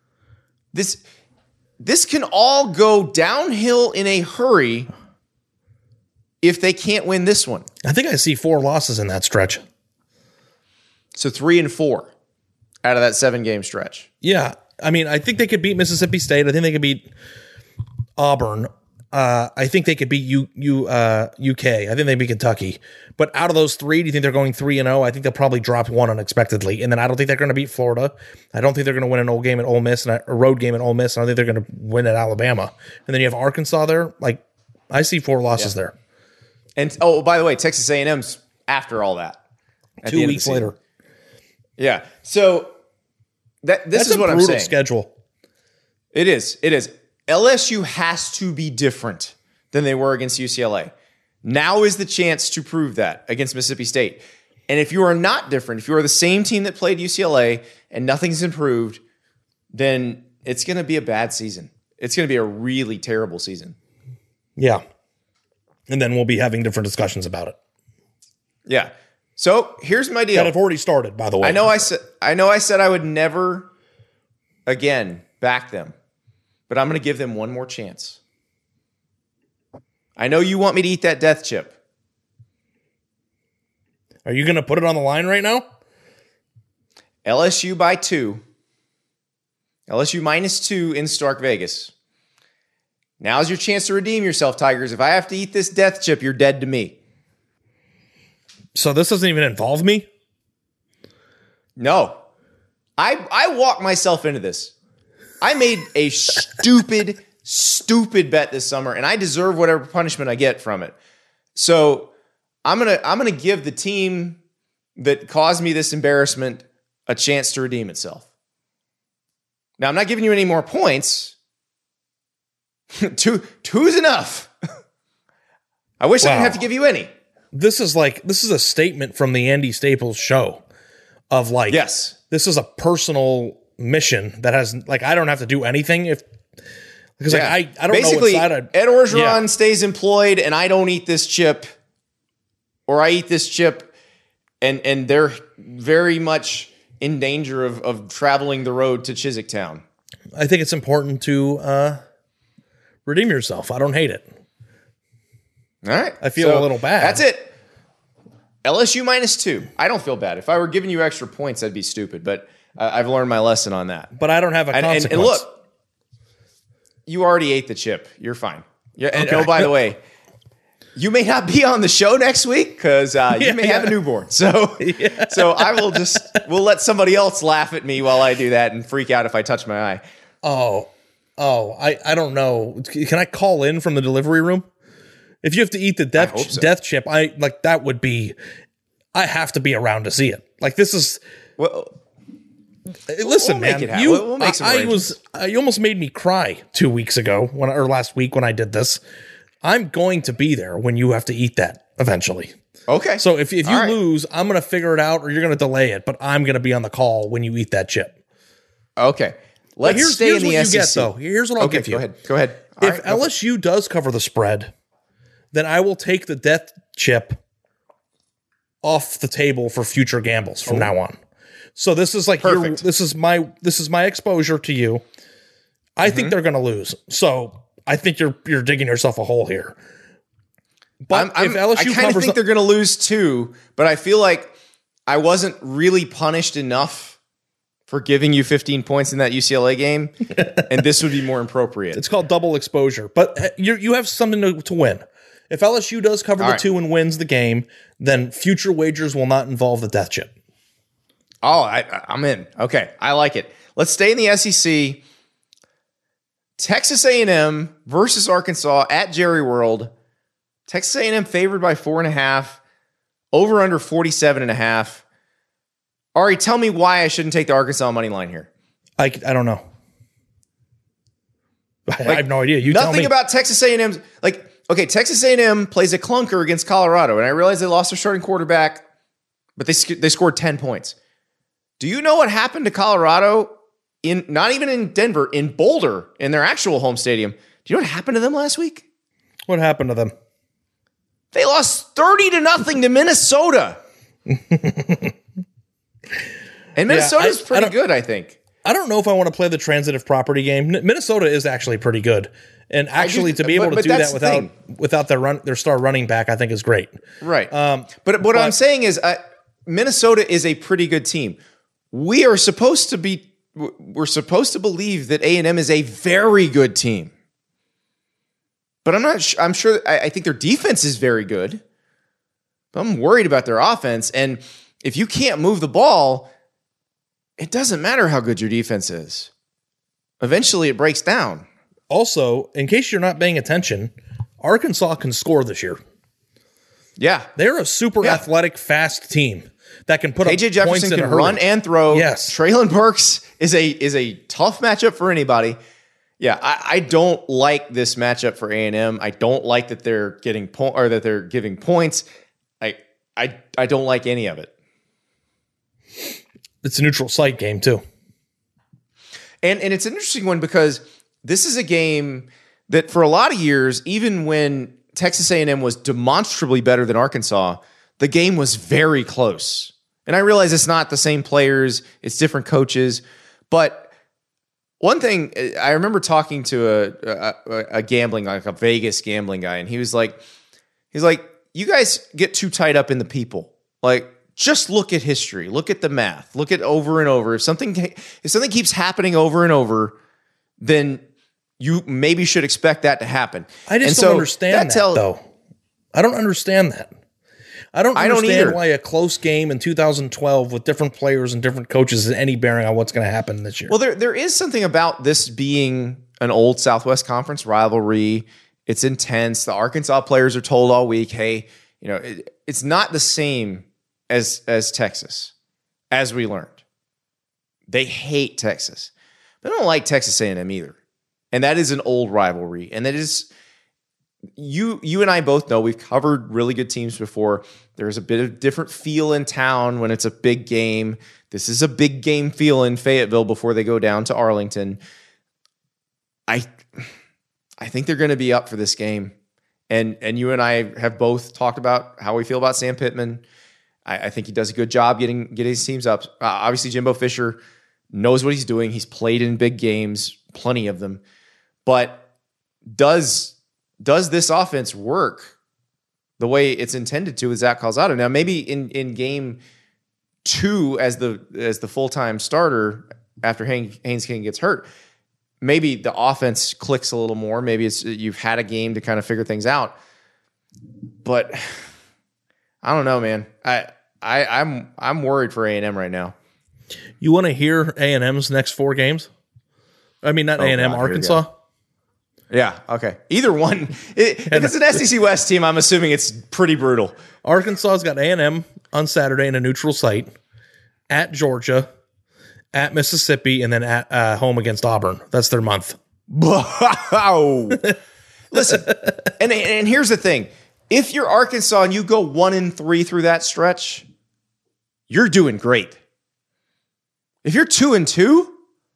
This can all go downhill in a hurry if they can't win this one. I think I see 4 losses in that stretch. So 3-4 out of that 7-game stretch. Yeah. I mean, I think they could beat Mississippi State. I think they could beat Auburn. I think they could beat UK. I think they beat Kentucky. But out of those 3, do you think they're going 3-0? I think they'll probably drop 1 unexpectedly. And then I don't think they're going to beat Florida. I don't think they're going to win an old game at Ole Miss and a road game at Ole Miss. And I think they're going to win at Alabama. And then you have Arkansas there. Like, I see 4 losses there. And by the way, Texas A&M's after all that. 2 weeks later. Yeah. So this is what I'm saying. That's a brutal schedule. It is. LSU has to be different than they were against UCLA. Now is the chance to prove that against Mississippi State. And if you are not different, if you are the same team that played UCLA and nothing's improved, then it's going to be a bad season. It's going to be a really terrible season. Yeah. And then we'll be having different discussions about it. Yeah. So here's my deal. That have already started, by the way. I know I said I would never again back them, but I'm going to give them one more chance. I know you want me to eat that death chip. Are you going to put it on the line right now? LSU by 2. LSU -2 in Stark Vegas. Now's your chance to redeem yourself, Tigers. If I have to eat this death chip, you're dead to me. So this doesn't even involve me? No. I walked myself into this. I made a stupid bet this summer, and I deserve whatever punishment I get from it. So I'm gonna give the team that caused me this embarrassment a chance to redeem itself. Now, I'm not giving you any more points. Two's enough. I wish I didn't have to give you any. This is a statement from the Andy Staples show of like, yes, this is a personal mission that has like, I don't have to do anything because I don't basically, know what side Ed Orgeron stays employed and I don't eat this chip, or I eat this chip and they're very much in danger of traveling the road to Chiswick Town. I think it's important to redeem yourself. I don't hate it. All right. I feel a little bad. That's it. LSU -2. I don't feel bad. If I were giving you extra points, that'd be stupid. But I've learned my lesson on that. But I don't have a consequence. And look, you already ate the chip. You're fine. Yeah. And oh, by the way, you may not be on the show next week because you may have a newborn. So, so we'll let somebody else laugh at me while I do that and freak out if I touch my eye. I don't know. Can I call in from the delivery room? If you have to eat the death chip, I have to be around to see it. Like this is listen, man. We'll make some you almost made me cry 2 weeks ago or last week when I did this. I'm going to be there when you have to eat that eventually. Okay. So if you lose, I'm going to figure it out or you're going to delay it, but I'm going to be on the call when you eat that chip. Okay. Let's stay in the SEC. You get, though. Here's what I'll give you. Go ahead. If LSU does cover the spread, then I will take the death chip off the table for future gambles from now on. So this is like this is my exposure to you. I think they're going to lose. So I think you're digging yourself a hole here. But if LSU I kind of think they're going to lose too, but I feel like I wasn't really punished enough for giving you 15 points in that UCLA game, and this would be more appropriate. It's called double exposure, but you have something to win. If LSU does cover the 2 and wins the game, then future wagers will not involve the death chip. Oh, I'm in. Okay, I like it. Let's stay in the SEC. Texas A&M versus Arkansas at Jerry World. Texas A&M favored by 4.5. Over under 47.5. Ari, tell me why I shouldn't take the Arkansas money line here. I don't know. I have no idea. You tell me. Nothing about Texas A&M's. Like, okay, Texas A&M plays a clunker against Colorado, and I realize they lost their starting quarterback, but they scored 10 points. Do you know what happened to Colorado not even in Denver, in Boulder, in their actual home stadium? Do you know what happened to them last week? What happened to them? They lost 30-0 to Minnesota. And Minnesota's pretty good, I think. I don't know if I want to play the transitive property game. Minnesota is actually pretty good. And actually to be able to do that without their star running back, I think is great. Right. But what I'm saying is Minnesota is a pretty good team. We're supposed to believe that A&M is a very good team. But I'm sure I think their defense is very good. But I'm worried about their offense. And if you can't move the ball, it doesn't matter how good your defense is. Eventually it breaks down. Also, in case you're not paying attention, Arkansas can score this year. Yeah. They're a super athletic, fast team that can put KJ up Jefferson points in can a hurry. run and throw. Yes. Traylon Burks is a tough matchup for anybody. Yeah, I don't like this matchup for A&M. I don't like that they're getting that they're giving points. I don't like any of it. It's a neutral site game too. And it's an interesting one because this is a game that for a lot of years, even when Texas A&M was demonstrably better than Arkansas, the game was very close. And I realize it's not the same players, it's different coaches, but one thing, I remember talking to a gambling, like a Vegas gambling guy, and he's like, you guys get too tied up in the people. Like, just look at history, look at the math, look at over and over. If something keeps happening over and over, then you maybe should expect that to happen. I just don't understand that, though. I don't understand that. I don't understand why a close game in 2012 with different players and different coaches has any bearing on what's going to happen this year. Well, there is something about this being an old Southwest Conference rivalry. It's intense. The Arkansas players are told all week, hey, it's not the same as Texas, as we learned. They hate Texas. They don't like Texas A&M either. And that is an old rivalry. And that is, you and I both know, we've covered really good teams before. There's a bit of different feel in town when it's a big game. This is a big game feel in Fayetteville before they go down to Arlington. I think they're going to be up for this game. And you and I have both talked about how we feel about Sam Pittman. I think he does a good job getting his teams up. Obviously, Jimbo Fisher knows what he's doing. He's played in big games, plenty of them. But does this offense work the way it's intended to with Zach Calzado? Now, maybe in game 2 as the full-time starter after Haynes King gets hurt, maybe the offense clicks a little more. Maybe you've had a game to kind of figure things out. But I don't know, man. I'm worried for A&M right now. You want to hear A&M's next 4 games? I mean, not A&M, Arkansas. Yeah, okay. Either one. If it's an SEC West team, I'm assuming it's pretty brutal. Arkansas's got A&M on Saturday in a neutral site, at Georgia, at Mississippi, and then at home against Auburn. That's their month. Wow. Listen, and here's the thing. If you're Arkansas and you go 1-3 through that stretch, you're doing great. If you're 2-2,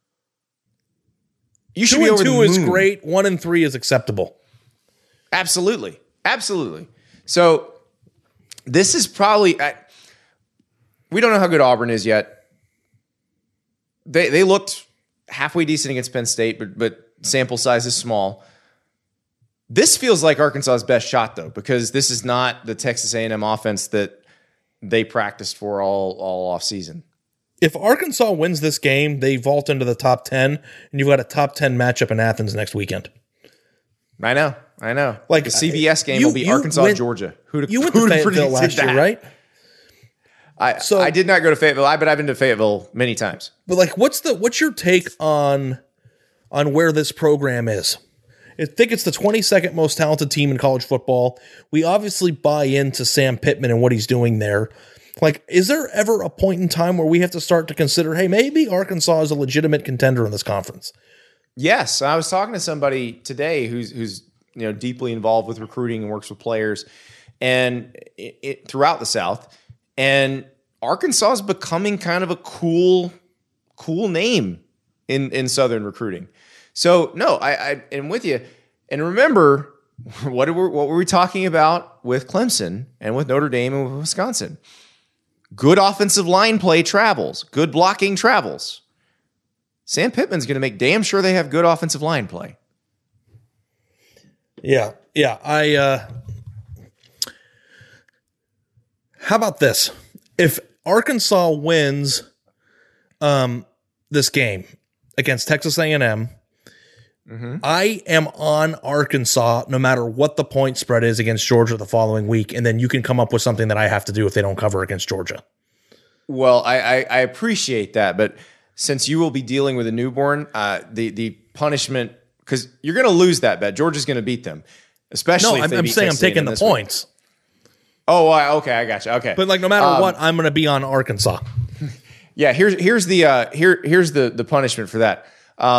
you should be over the moon. 2-2 is great. 1-3 is acceptable. Absolutely. So this is probably, we don't know how good Auburn is yet. They looked halfway decent against Penn State, but sample size is small. This feels like Arkansas's best shot, though, because this is not the Texas A&M offense that they practiced for all offseason. If Arkansas wins this game, they vault into the top 10, and you've got a top 10 matchup in Athens next weekend. I know. Like the CBS game will be Arkansas-Georgia. You went to Fayetteville last year, right? I did not go to Fayetteville, but I've been to Fayetteville many times. But like, what's your take on where this program is? I think it's the 22nd most talented team in college football. We obviously buy into Sam Pittman and what he's doing there. Like, is there ever a point in time where we have to start to consider, hey, maybe Arkansas is a legitimate contender in this conference? Yes, I was talking to somebody today who's deeply involved with recruiting and works with players, and throughout the South, and Arkansas is becoming kind of a cool name in Southern recruiting. So no, I am with you. And remember, what were we talking about with Clemson and with Notre Dame and with Wisconsin? Good offensive line play travels. Good blocking travels. Sam Pittman's going to make damn sure they have good offensive line play. Yeah. How about this? If Arkansas wins this game against Texas A&M, I am on Arkansas no matter what the point spread is against Georgia the following week, and then you can come up with something that I have to do if they don't cover against Georgia. Well, I appreciate that, but since you will be dealing with a newborn, the punishment, because you're going to lose that bet. Georgia's going to beat them, especially. No, I'm saying I'm taking the points. Oh, okay, I got you. Okay, but like no matter what, I'm going to be on Arkansas. Yeah, here's the punishment for that.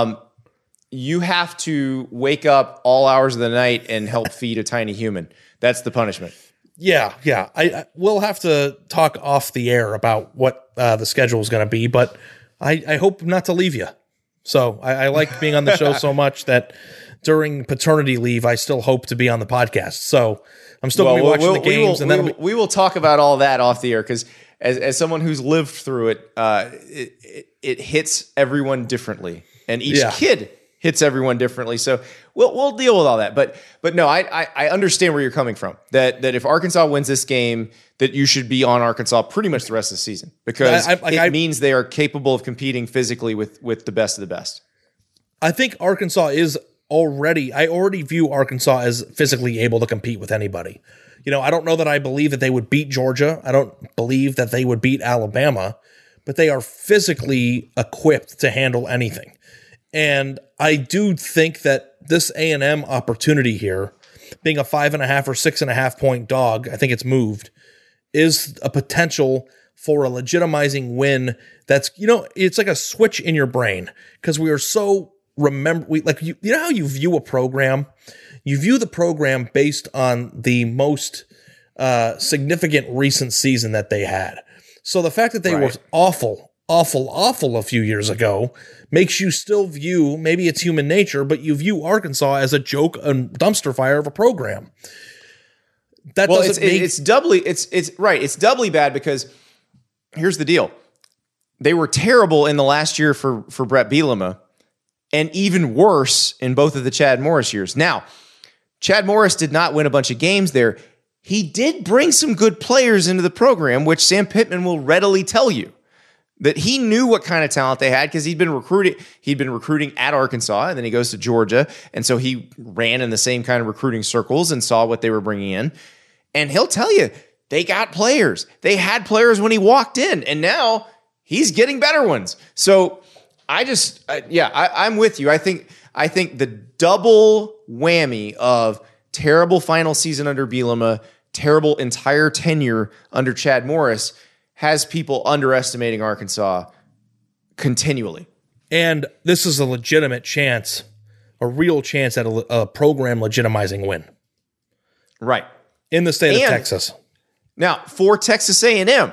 You have to wake up all hours of the night and help feed a tiny human. That's the punishment. Yeah. I we'll have to talk off the air about what the schedule is going to be, but I hope not to leave you. So I like being on the show so much that during paternity leave, I still hope to be on the podcast. So I'm still going to be watching the games. We will talk about all that off the air because as someone who's lived through it, it hits everyone differently, and each kid hits everyone differently. So we'll deal with all that. But no, I understand where you're coming from. That if Arkansas wins this game, that you should be on Arkansas pretty much the rest of the season because it means they are capable of competing physically with the best of the best. I think Arkansas is I already view Arkansas as physically able to compete with anybody. I don't know that I believe that they would beat Georgia. I don't believe that they would beat Alabama, but they are physically equipped to handle anything. And I do think that this A&M opportunity here, being a 5.5 or 6.5 point dog, I think it's moved, is a potential for a legitimizing win. That's, it's like a switch in your brain because we are so you know how you view a program? You view the program based on the most significant recent season that they had. So the fact that they were awful a few years ago makes you still view, maybe it's human nature, but you view Arkansas as a joke and dumpster fire of a program. It's doubly bad because here's the deal. They were terrible in the last year for Brett Bielema and even worse in both of the Chad Morris years. Now, Chad Morris did not win a bunch of games there. He did bring some good players into the program, which Sam Pittman will readily tell you. That he knew what kind of talent they had because he'd been recruiting at Arkansas, and then he goes to Georgia, and so he ran in the same kind of recruiting circles and saw what they were bringing in. And he'll tell you, they got players. They had players when he walked in, and now he's getting better ones. So I'm with you. I think the double whammy of terrible final season under Bielema, terrible entire tenure under Chad Morris has people underestimating Arkansas continually. And this is a legitimate chance, a real chance at a program legitimizing win. Right. In the state of Texas. Now, for Texas A&M,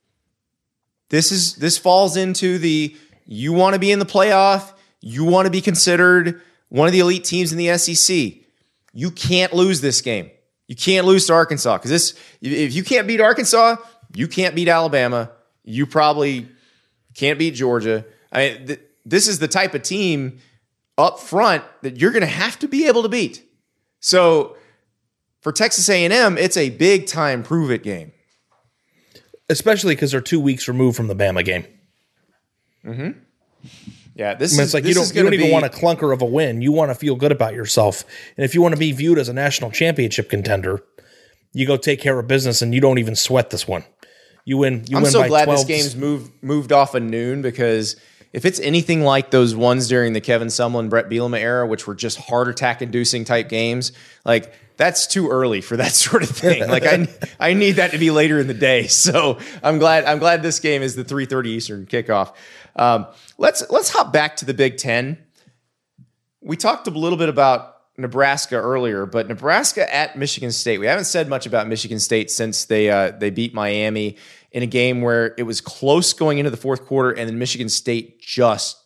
this falls into you want to be in the playoff, you want to be considered one of the elite teams in the SEC. You can't lose this game. You can't lose to Arkansas because if you can't beat Arkansas, you can't beat Alabama. You probably can't beat Georgia. I mean, this is the type of team up front that you're going to have to be able to beat. So for Texas A&M, it's a big time prove it game. Especially because they're 2 weeks removed from the Bama game. Mm-hmm. Yeah, it's like you don't even want a clunker of a win. You want to feel good about yourself. And if you want to be viewed as a national championship contender, you go take care of business and you don't even sweat this one. You win. I'm so glad 12. this game's moved off of noon because if it's anything like those ones during the Kevin Sumlin, Brett Bielema era, which were just heart attack inducing type games, like that's too early for that sort of thing. Like I need that to be later in the day. So I'm glad this game is the 3:30 Eastern kickoff. Let's hop back to the Big Ten. we talked a little bit about Nebraska earlier, but Nebraska at Michigan State. We haven't said much about Michigan State since they beat Miami in a game where it was close going into the fourth quarter, and then Michigan State just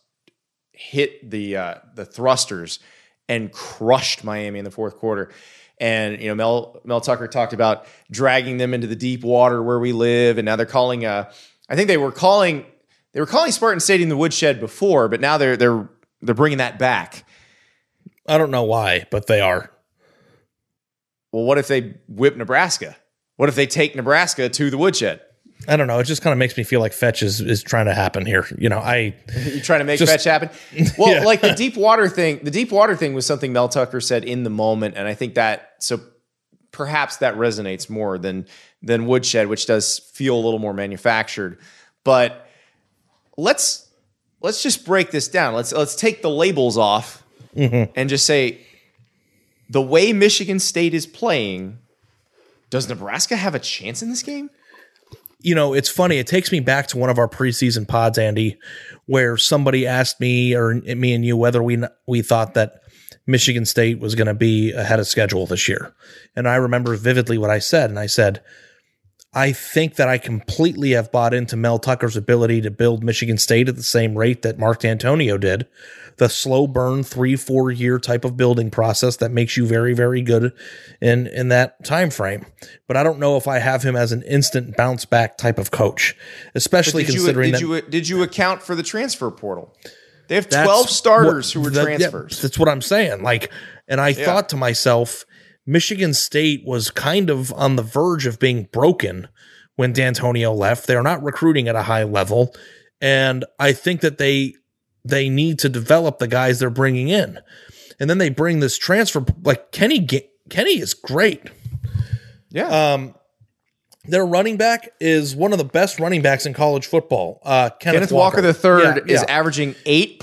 hit the thrusters and crushed Miami in the fourth quarter. And Mel Tucker talked about dragging them into the deep water where we live, and now they're calling. I think they were calling Spartan Stadium the Woodshed before, but now they're bringing that back. I don't know why, but they are. Well, what if they whip Nebraska? What if they take Nebraska to the Woodshed? I don't know. It just kind of makes me feel like fetch is trying to happen here. You trying to make fetch happen. Well, yeah. Like the deep water thing. The deep water thing was something Mel Tucker said in the moment, and I think perhaps that resonates more than Woodshed, which does feel a little more manufactured. But let's just break this down. Let's take the labels off and just say the way Michigan State is playing. Does Nebraska have a chance in this game? It's funny. It takes me back to one of our preseason pods, Andy, where somebody asked me or me and you whether we thought that Michigan State was going to be ahead of schedule this year. And I remember vividly what I said. And I said, I think that I completely have bought into Mel Tucker's ability to build Michigan State at the same rate that Mark D'Antonio did. The slow burn 3-4 year type of building process that makes you very, very good in that time frame. But I don't know if I have him as an instant bounce back type of coach, especially considering did you account for the transfer portal? They have 12 starters who were transfers. Yeah, that's what I'm saying. And I thought to myself, Michigan State was kind of on the verge of being broken when D'Antonio left. They're not recruiting at a high level. And I think that they need to develop the guys they're bringing in. And then they bring this transfer, like Kenny is great. Yeah. Their running back is one of the best running backs in college football. Kenneth Walker III is averaging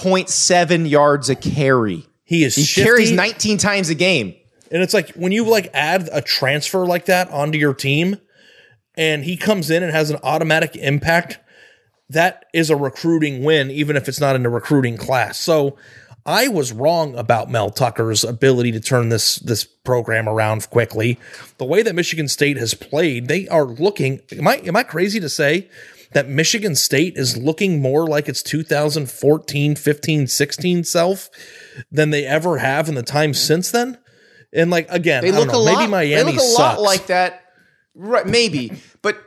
8.7 yards a carry. He carries 19 times a game. And it's like when you add a transfer like that onto your team and he comes in and has an automatic impact, that is a recruiting win, even if it's not in a recruiting class. So I was wrong about Mel Tucker's ability to turn this program around quickly. The way that Michigan State has played, they are looking. Am I crazy to say that Michigan State is looking more like its 2014, 15, 16 self than they ever have in the time since then? And again, they look maybe Miami they look a sucks. lot like that, right? Maybe, but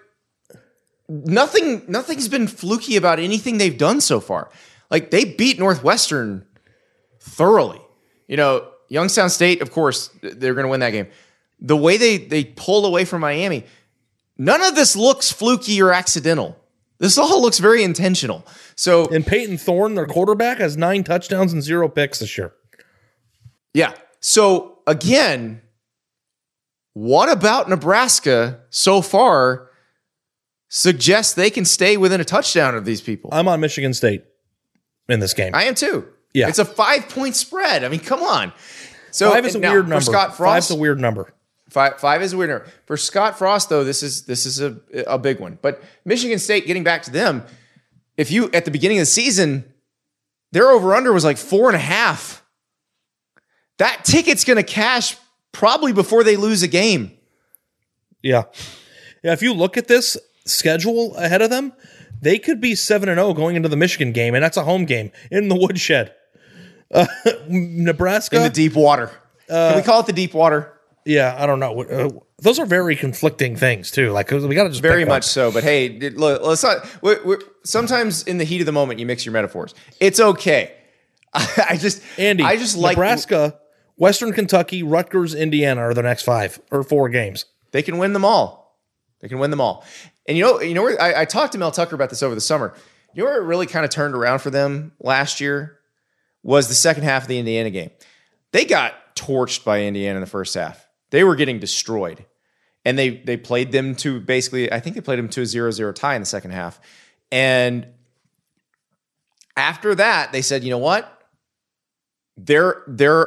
nothing's been fluky about anything they've done so far. They beat Northwestern thoroughly. Youngstown State, of course, they're going to win that game. The way they pulled away from Miami, none of this looks fluky or accidental. This all looks very intentional. And Peyton Thorne, their quarterback, has 9 touchdowns and 0 picks this year. Yeah. So again, what about Nebraska so far suggests they can stay within a touchdown of these people? I'm on Michigan State in this game. I am too. Yeah. It's a 5-point spread. I mean, come on. So 5 is a weird number. For Scott Frost, 5's a weird number. 5 is a weird number. For Scott Frost, though, this is a big one. But Michigan State, getting back to them, if you at the beginning of the season, their over-under was 4.5. That ticket's going to cash probably before they lose a game. Yeah. Yeah, if you look at this schedule ahead of them, they could be 7-0 going into the Michigan game, and that's a home game in the Woodshed. Nebraska. In the deep water. Can we call it the deep water? Yeah, I don't know. Those are very conflicting things, too. We got to just very much so. But hey, let's not. Sometimes in the heat of the moment, you mix your metaphors. It's okay. I just like Nebraska, Western Kentucky, Rutgers, Indiana are the next 5 or 4 games. They can win them all. And you know where I talked to Mel Tucker about this over the summer. You know where it really kind of turned around for them last year was the second half of the Indiana game. They got torched by Indiana in the first half. They were getting destroyed. And they played them to basically, I think they played them to a 0-0 tie in the second half. And after that, they said, you know what? There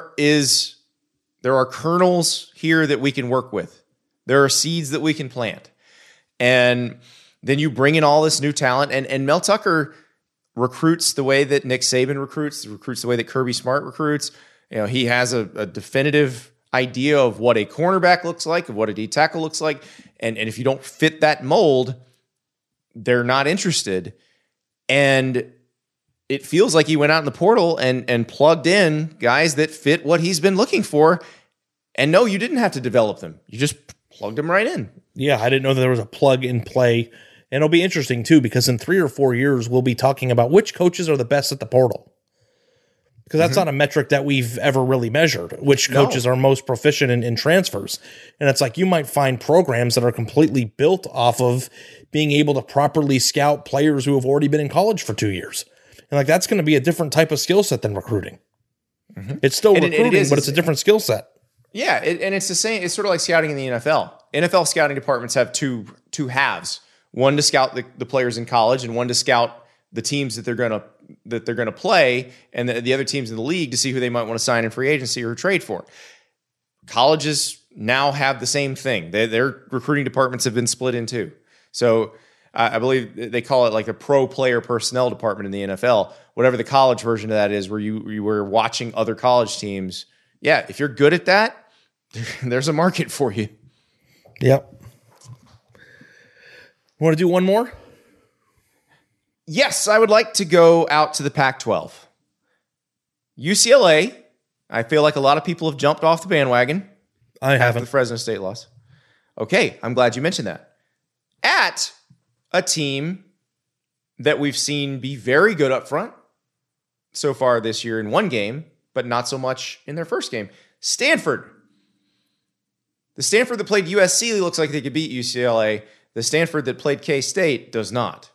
are kernels here that we can work with. There are seeds that we can plant. And then you bring in all this new talent, and Mel Tucker recruits the way that Nick Saban recruits the way that Kirby Smart recruits. He has a definitive idea of what a cornerback looks like, of what a D tackle looks like. And if you don't fit that mold, they're not interested. And it feels like he went out in the portal and plugged in guys that fit what he's been looking for. And no, you didn't have to develop them. You just plugged them right in. Yeah, I didn't know that there was a plug and play. And it'll be interesting, too, because in 3 or 4 years, we'll be talking about which coaches are the best at the portal. Because that's not a metric that we've ever really measured, which coaches are most proficient in transfers. And it's like you might find programs that are completely built off of being able to properly scout players who have already been in college for 2 years. And like that's going to be a different type of skill set than recruiting. It's still recruiting, but it's a different skill set. Yeah, and it's the same. It's sort of like scouting in the NFL. NFL scouting departments have two halves. One to scout the players in college, and one to scout the teams that they're going to play, and the other teams in the league to see who they might want to sign in free agency or trade for. Colleges now have the same thing. Their recruiting departments have been split in two. So I believe they call it like the pro player personnel department in the NFL. Whatever the college version of that is, where you were watching other college teams. Yeah, if you're good at that, there's a market for you. Yep. Want to do one more? Yes, I would like to go out to the Pac-12. UCLA, I feel like a lot of people have jumped off the bandwagon. I haven't. After the Fresno State loss. Okay, I'm glad you mentioned that. At a team that we've seen be very good up front so far this year in one game, but not so much in their first game. Stanford. The Stanford that played USC looks like they could beat UCLA. The Stanford that played K-State does not.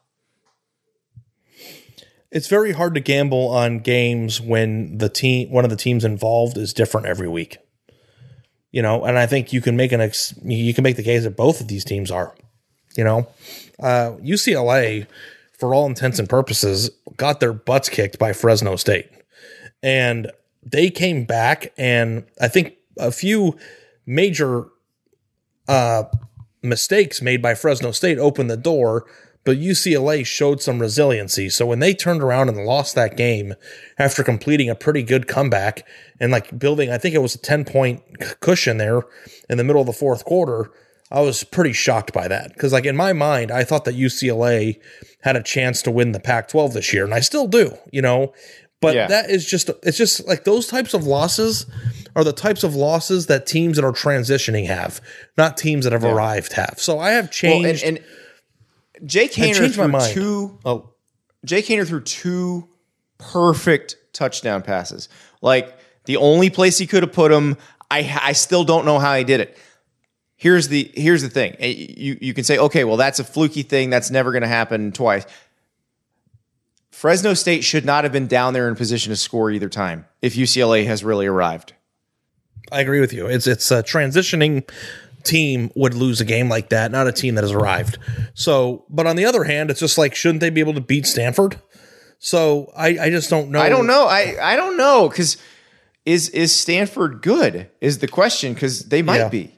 It's very hard to gamble on games when one of the teams involved is different every week. And I think you can make the case that both of these teams are. UCLA, for all intents and purposes, got their butts kicked by Fresno State, and they came back. And I think a few major mistakes made by Fresno State opened the door. But UCLA showed some resiliency. So when they turned around and lost that game after completing a pretty good comeback and like building, I think it was a 10-point cushion there in the middle of the fourth quarter, I was pretty shocked by that. Because like in my mind, I thought that UCLA had a chance to win the Pac-12 this year. And I still do, But that is it's just like those types of losses are the types of losses that teams that are transitioning have, not teams that have arrived have. So I have changed. Well, Jake Haener threw two perfect touchdown passes. Like the only place he could have put him, I still don't know how he did it. Here's the thing. You can say, okay, well, that's a fluky thing. That's never going to happen twice. Fresno State should not have been down there in position to score either time if UCLA has really arrived. I agree with you. It's a transitioning team would lose a game like that, not a team that has arrived. So, but on the other hand, it's just like, shouldn't they be able to beat Stanford? So I just don't know. I don't know. I don't know, because is Stanford good is the question, because they might be.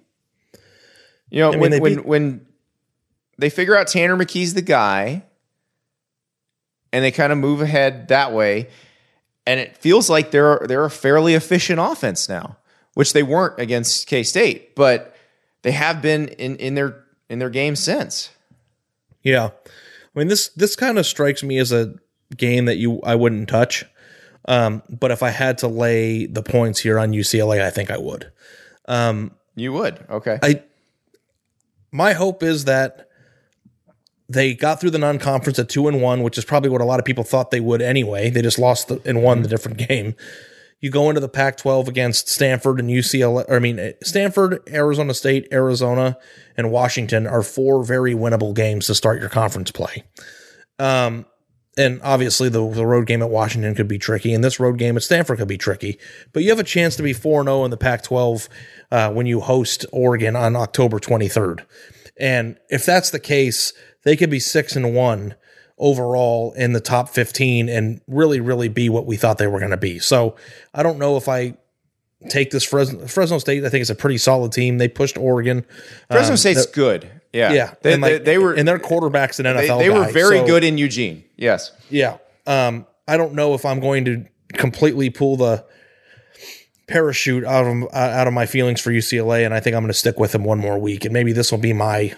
When they figure out Tanner McKee's the guy and they kind of move ahead that way, and it feels like they're a fairly efficient offense now, which they weren't against K-State, but they have been in their game since. Yeah. I mean, this kind of strikes me as a game that I wouldn't touch. But if I had to lay the points here on UCLA, I think I would. You would? Okay. My hope is that they got through the non-conference at 2-1, which is probably what a lot of people thought they would anyway. They just lost and won the different game. You go into the Pac-12 against Stanford and UCLA. Stanford, Arizona State, Arizona, and Washington are 4 very winnable games to start your conference play. And obviously the road game at Washington could be tricky, and this road game at Stanford could be tricky. But you have a chance to be 4-0 in the Pac-12 when you host Oregon on October 23rd. And if that's the case, they could be 6-1 overall in the top 15 and really, really be what we thought they were going to be. So I don't know if I take this Fresno State. I think it's a pretty solid team. They pushed Oregon. Fresno State's good. Yeah. Yeah. They were, and their quarterback's an NFL They were guy, very good in Eugene. Yes. Yeah. I don't know if I'm going to completely pull the parachute out of my feelings for UCLA, and I think I'm going to stick with them one more week. And maybe this will be my,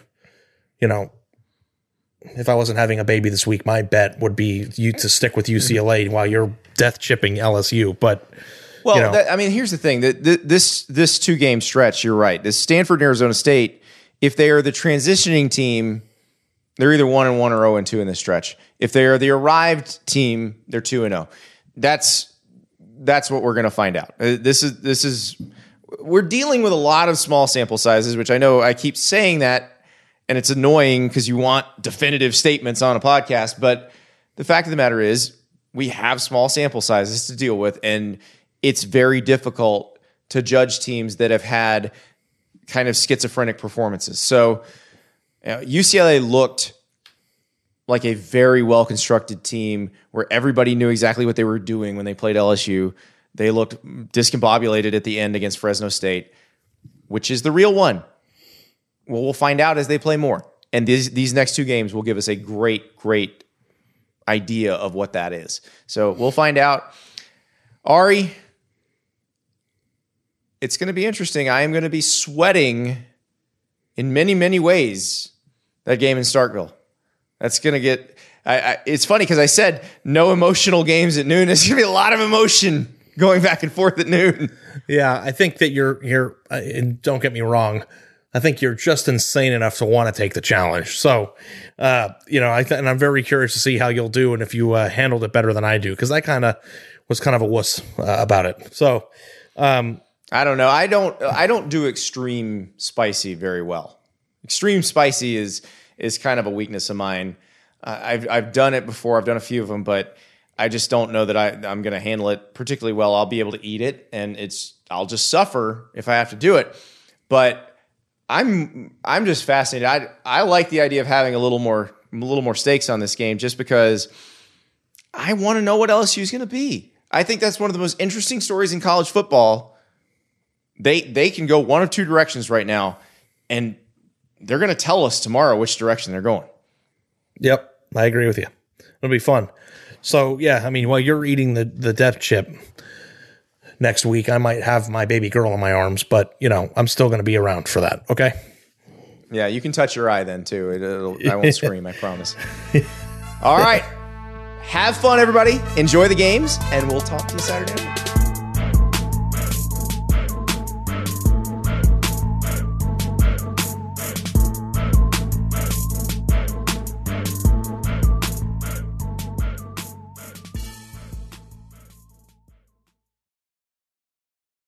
if I wasn't having a baby this week, my bet would be you to stick with UCLA while you're death chipping LSU. But here's the thing: this 2-game stretch, you're right. This Stanford and Arizona State, if they are the transitioning team, they're either 1-1 or 0-2 in this stretch. If they are the arrived team, they're 2-0. That's what we're going to find out. We're dealing with a lot of small sample sizes, which I know I keep saying that, and it's annoying because you want definitive statements on a podcast. But the fact of the matter is, we have small sample sizes to deal with, and it's very difficult to judge teams that have had kind of schizophrenic performances. So UCLA looked like a very well-constructed team where everybody knew exactly what they were doing when they played LSU. They looked discombobulated at the end against Fresno State, which is the real one. Well, we'll find out as they play more. And these next 2 games will give us a great, great idea of what that is. So we'll find out. Ari, it's going to be interesting. I am going to be sweating in many, many ways that game in Starkville. That's going to get... it's funny because I said no emotional games at noon. There's going to be a lot of emotion going back and forth at noon. Yeah, I think that you're and don't get me wrong, I think you're just insane enough to want to take the challenge. So, and I'm very curious to see how you'll do and if you handled it better than I do, because I was kind of a wuss about it. So, I don't know. I don't do extreme spicy very well. Extreme spicy is kind of a weakness of mine. I've done it before. I've done a few of them, but I just don't know that I'm going to handle it particularly well. I'll be able to eat it, and I'll just suffer if I have to do it. But I'm just fascinated. I like the idea of having a little more stakes on this game, just because I want to know what LSU is going to be. I think that's one of the most interesting stories in college football. They can go one of 2 directions right now, and they're going to tell us tomorrow which direction they're going. Yep, I agree with you. It'll be fun. So, yeah, while you're eating the death chip next week, I might have my baby girl in my arms, but, I'm still going to be around for that, okay? Yeah, you can touch your eye then, too. I won't scream, I promise. All right. Have fun, everybody. Enjoy the games, and we'll talk to you Saturday night.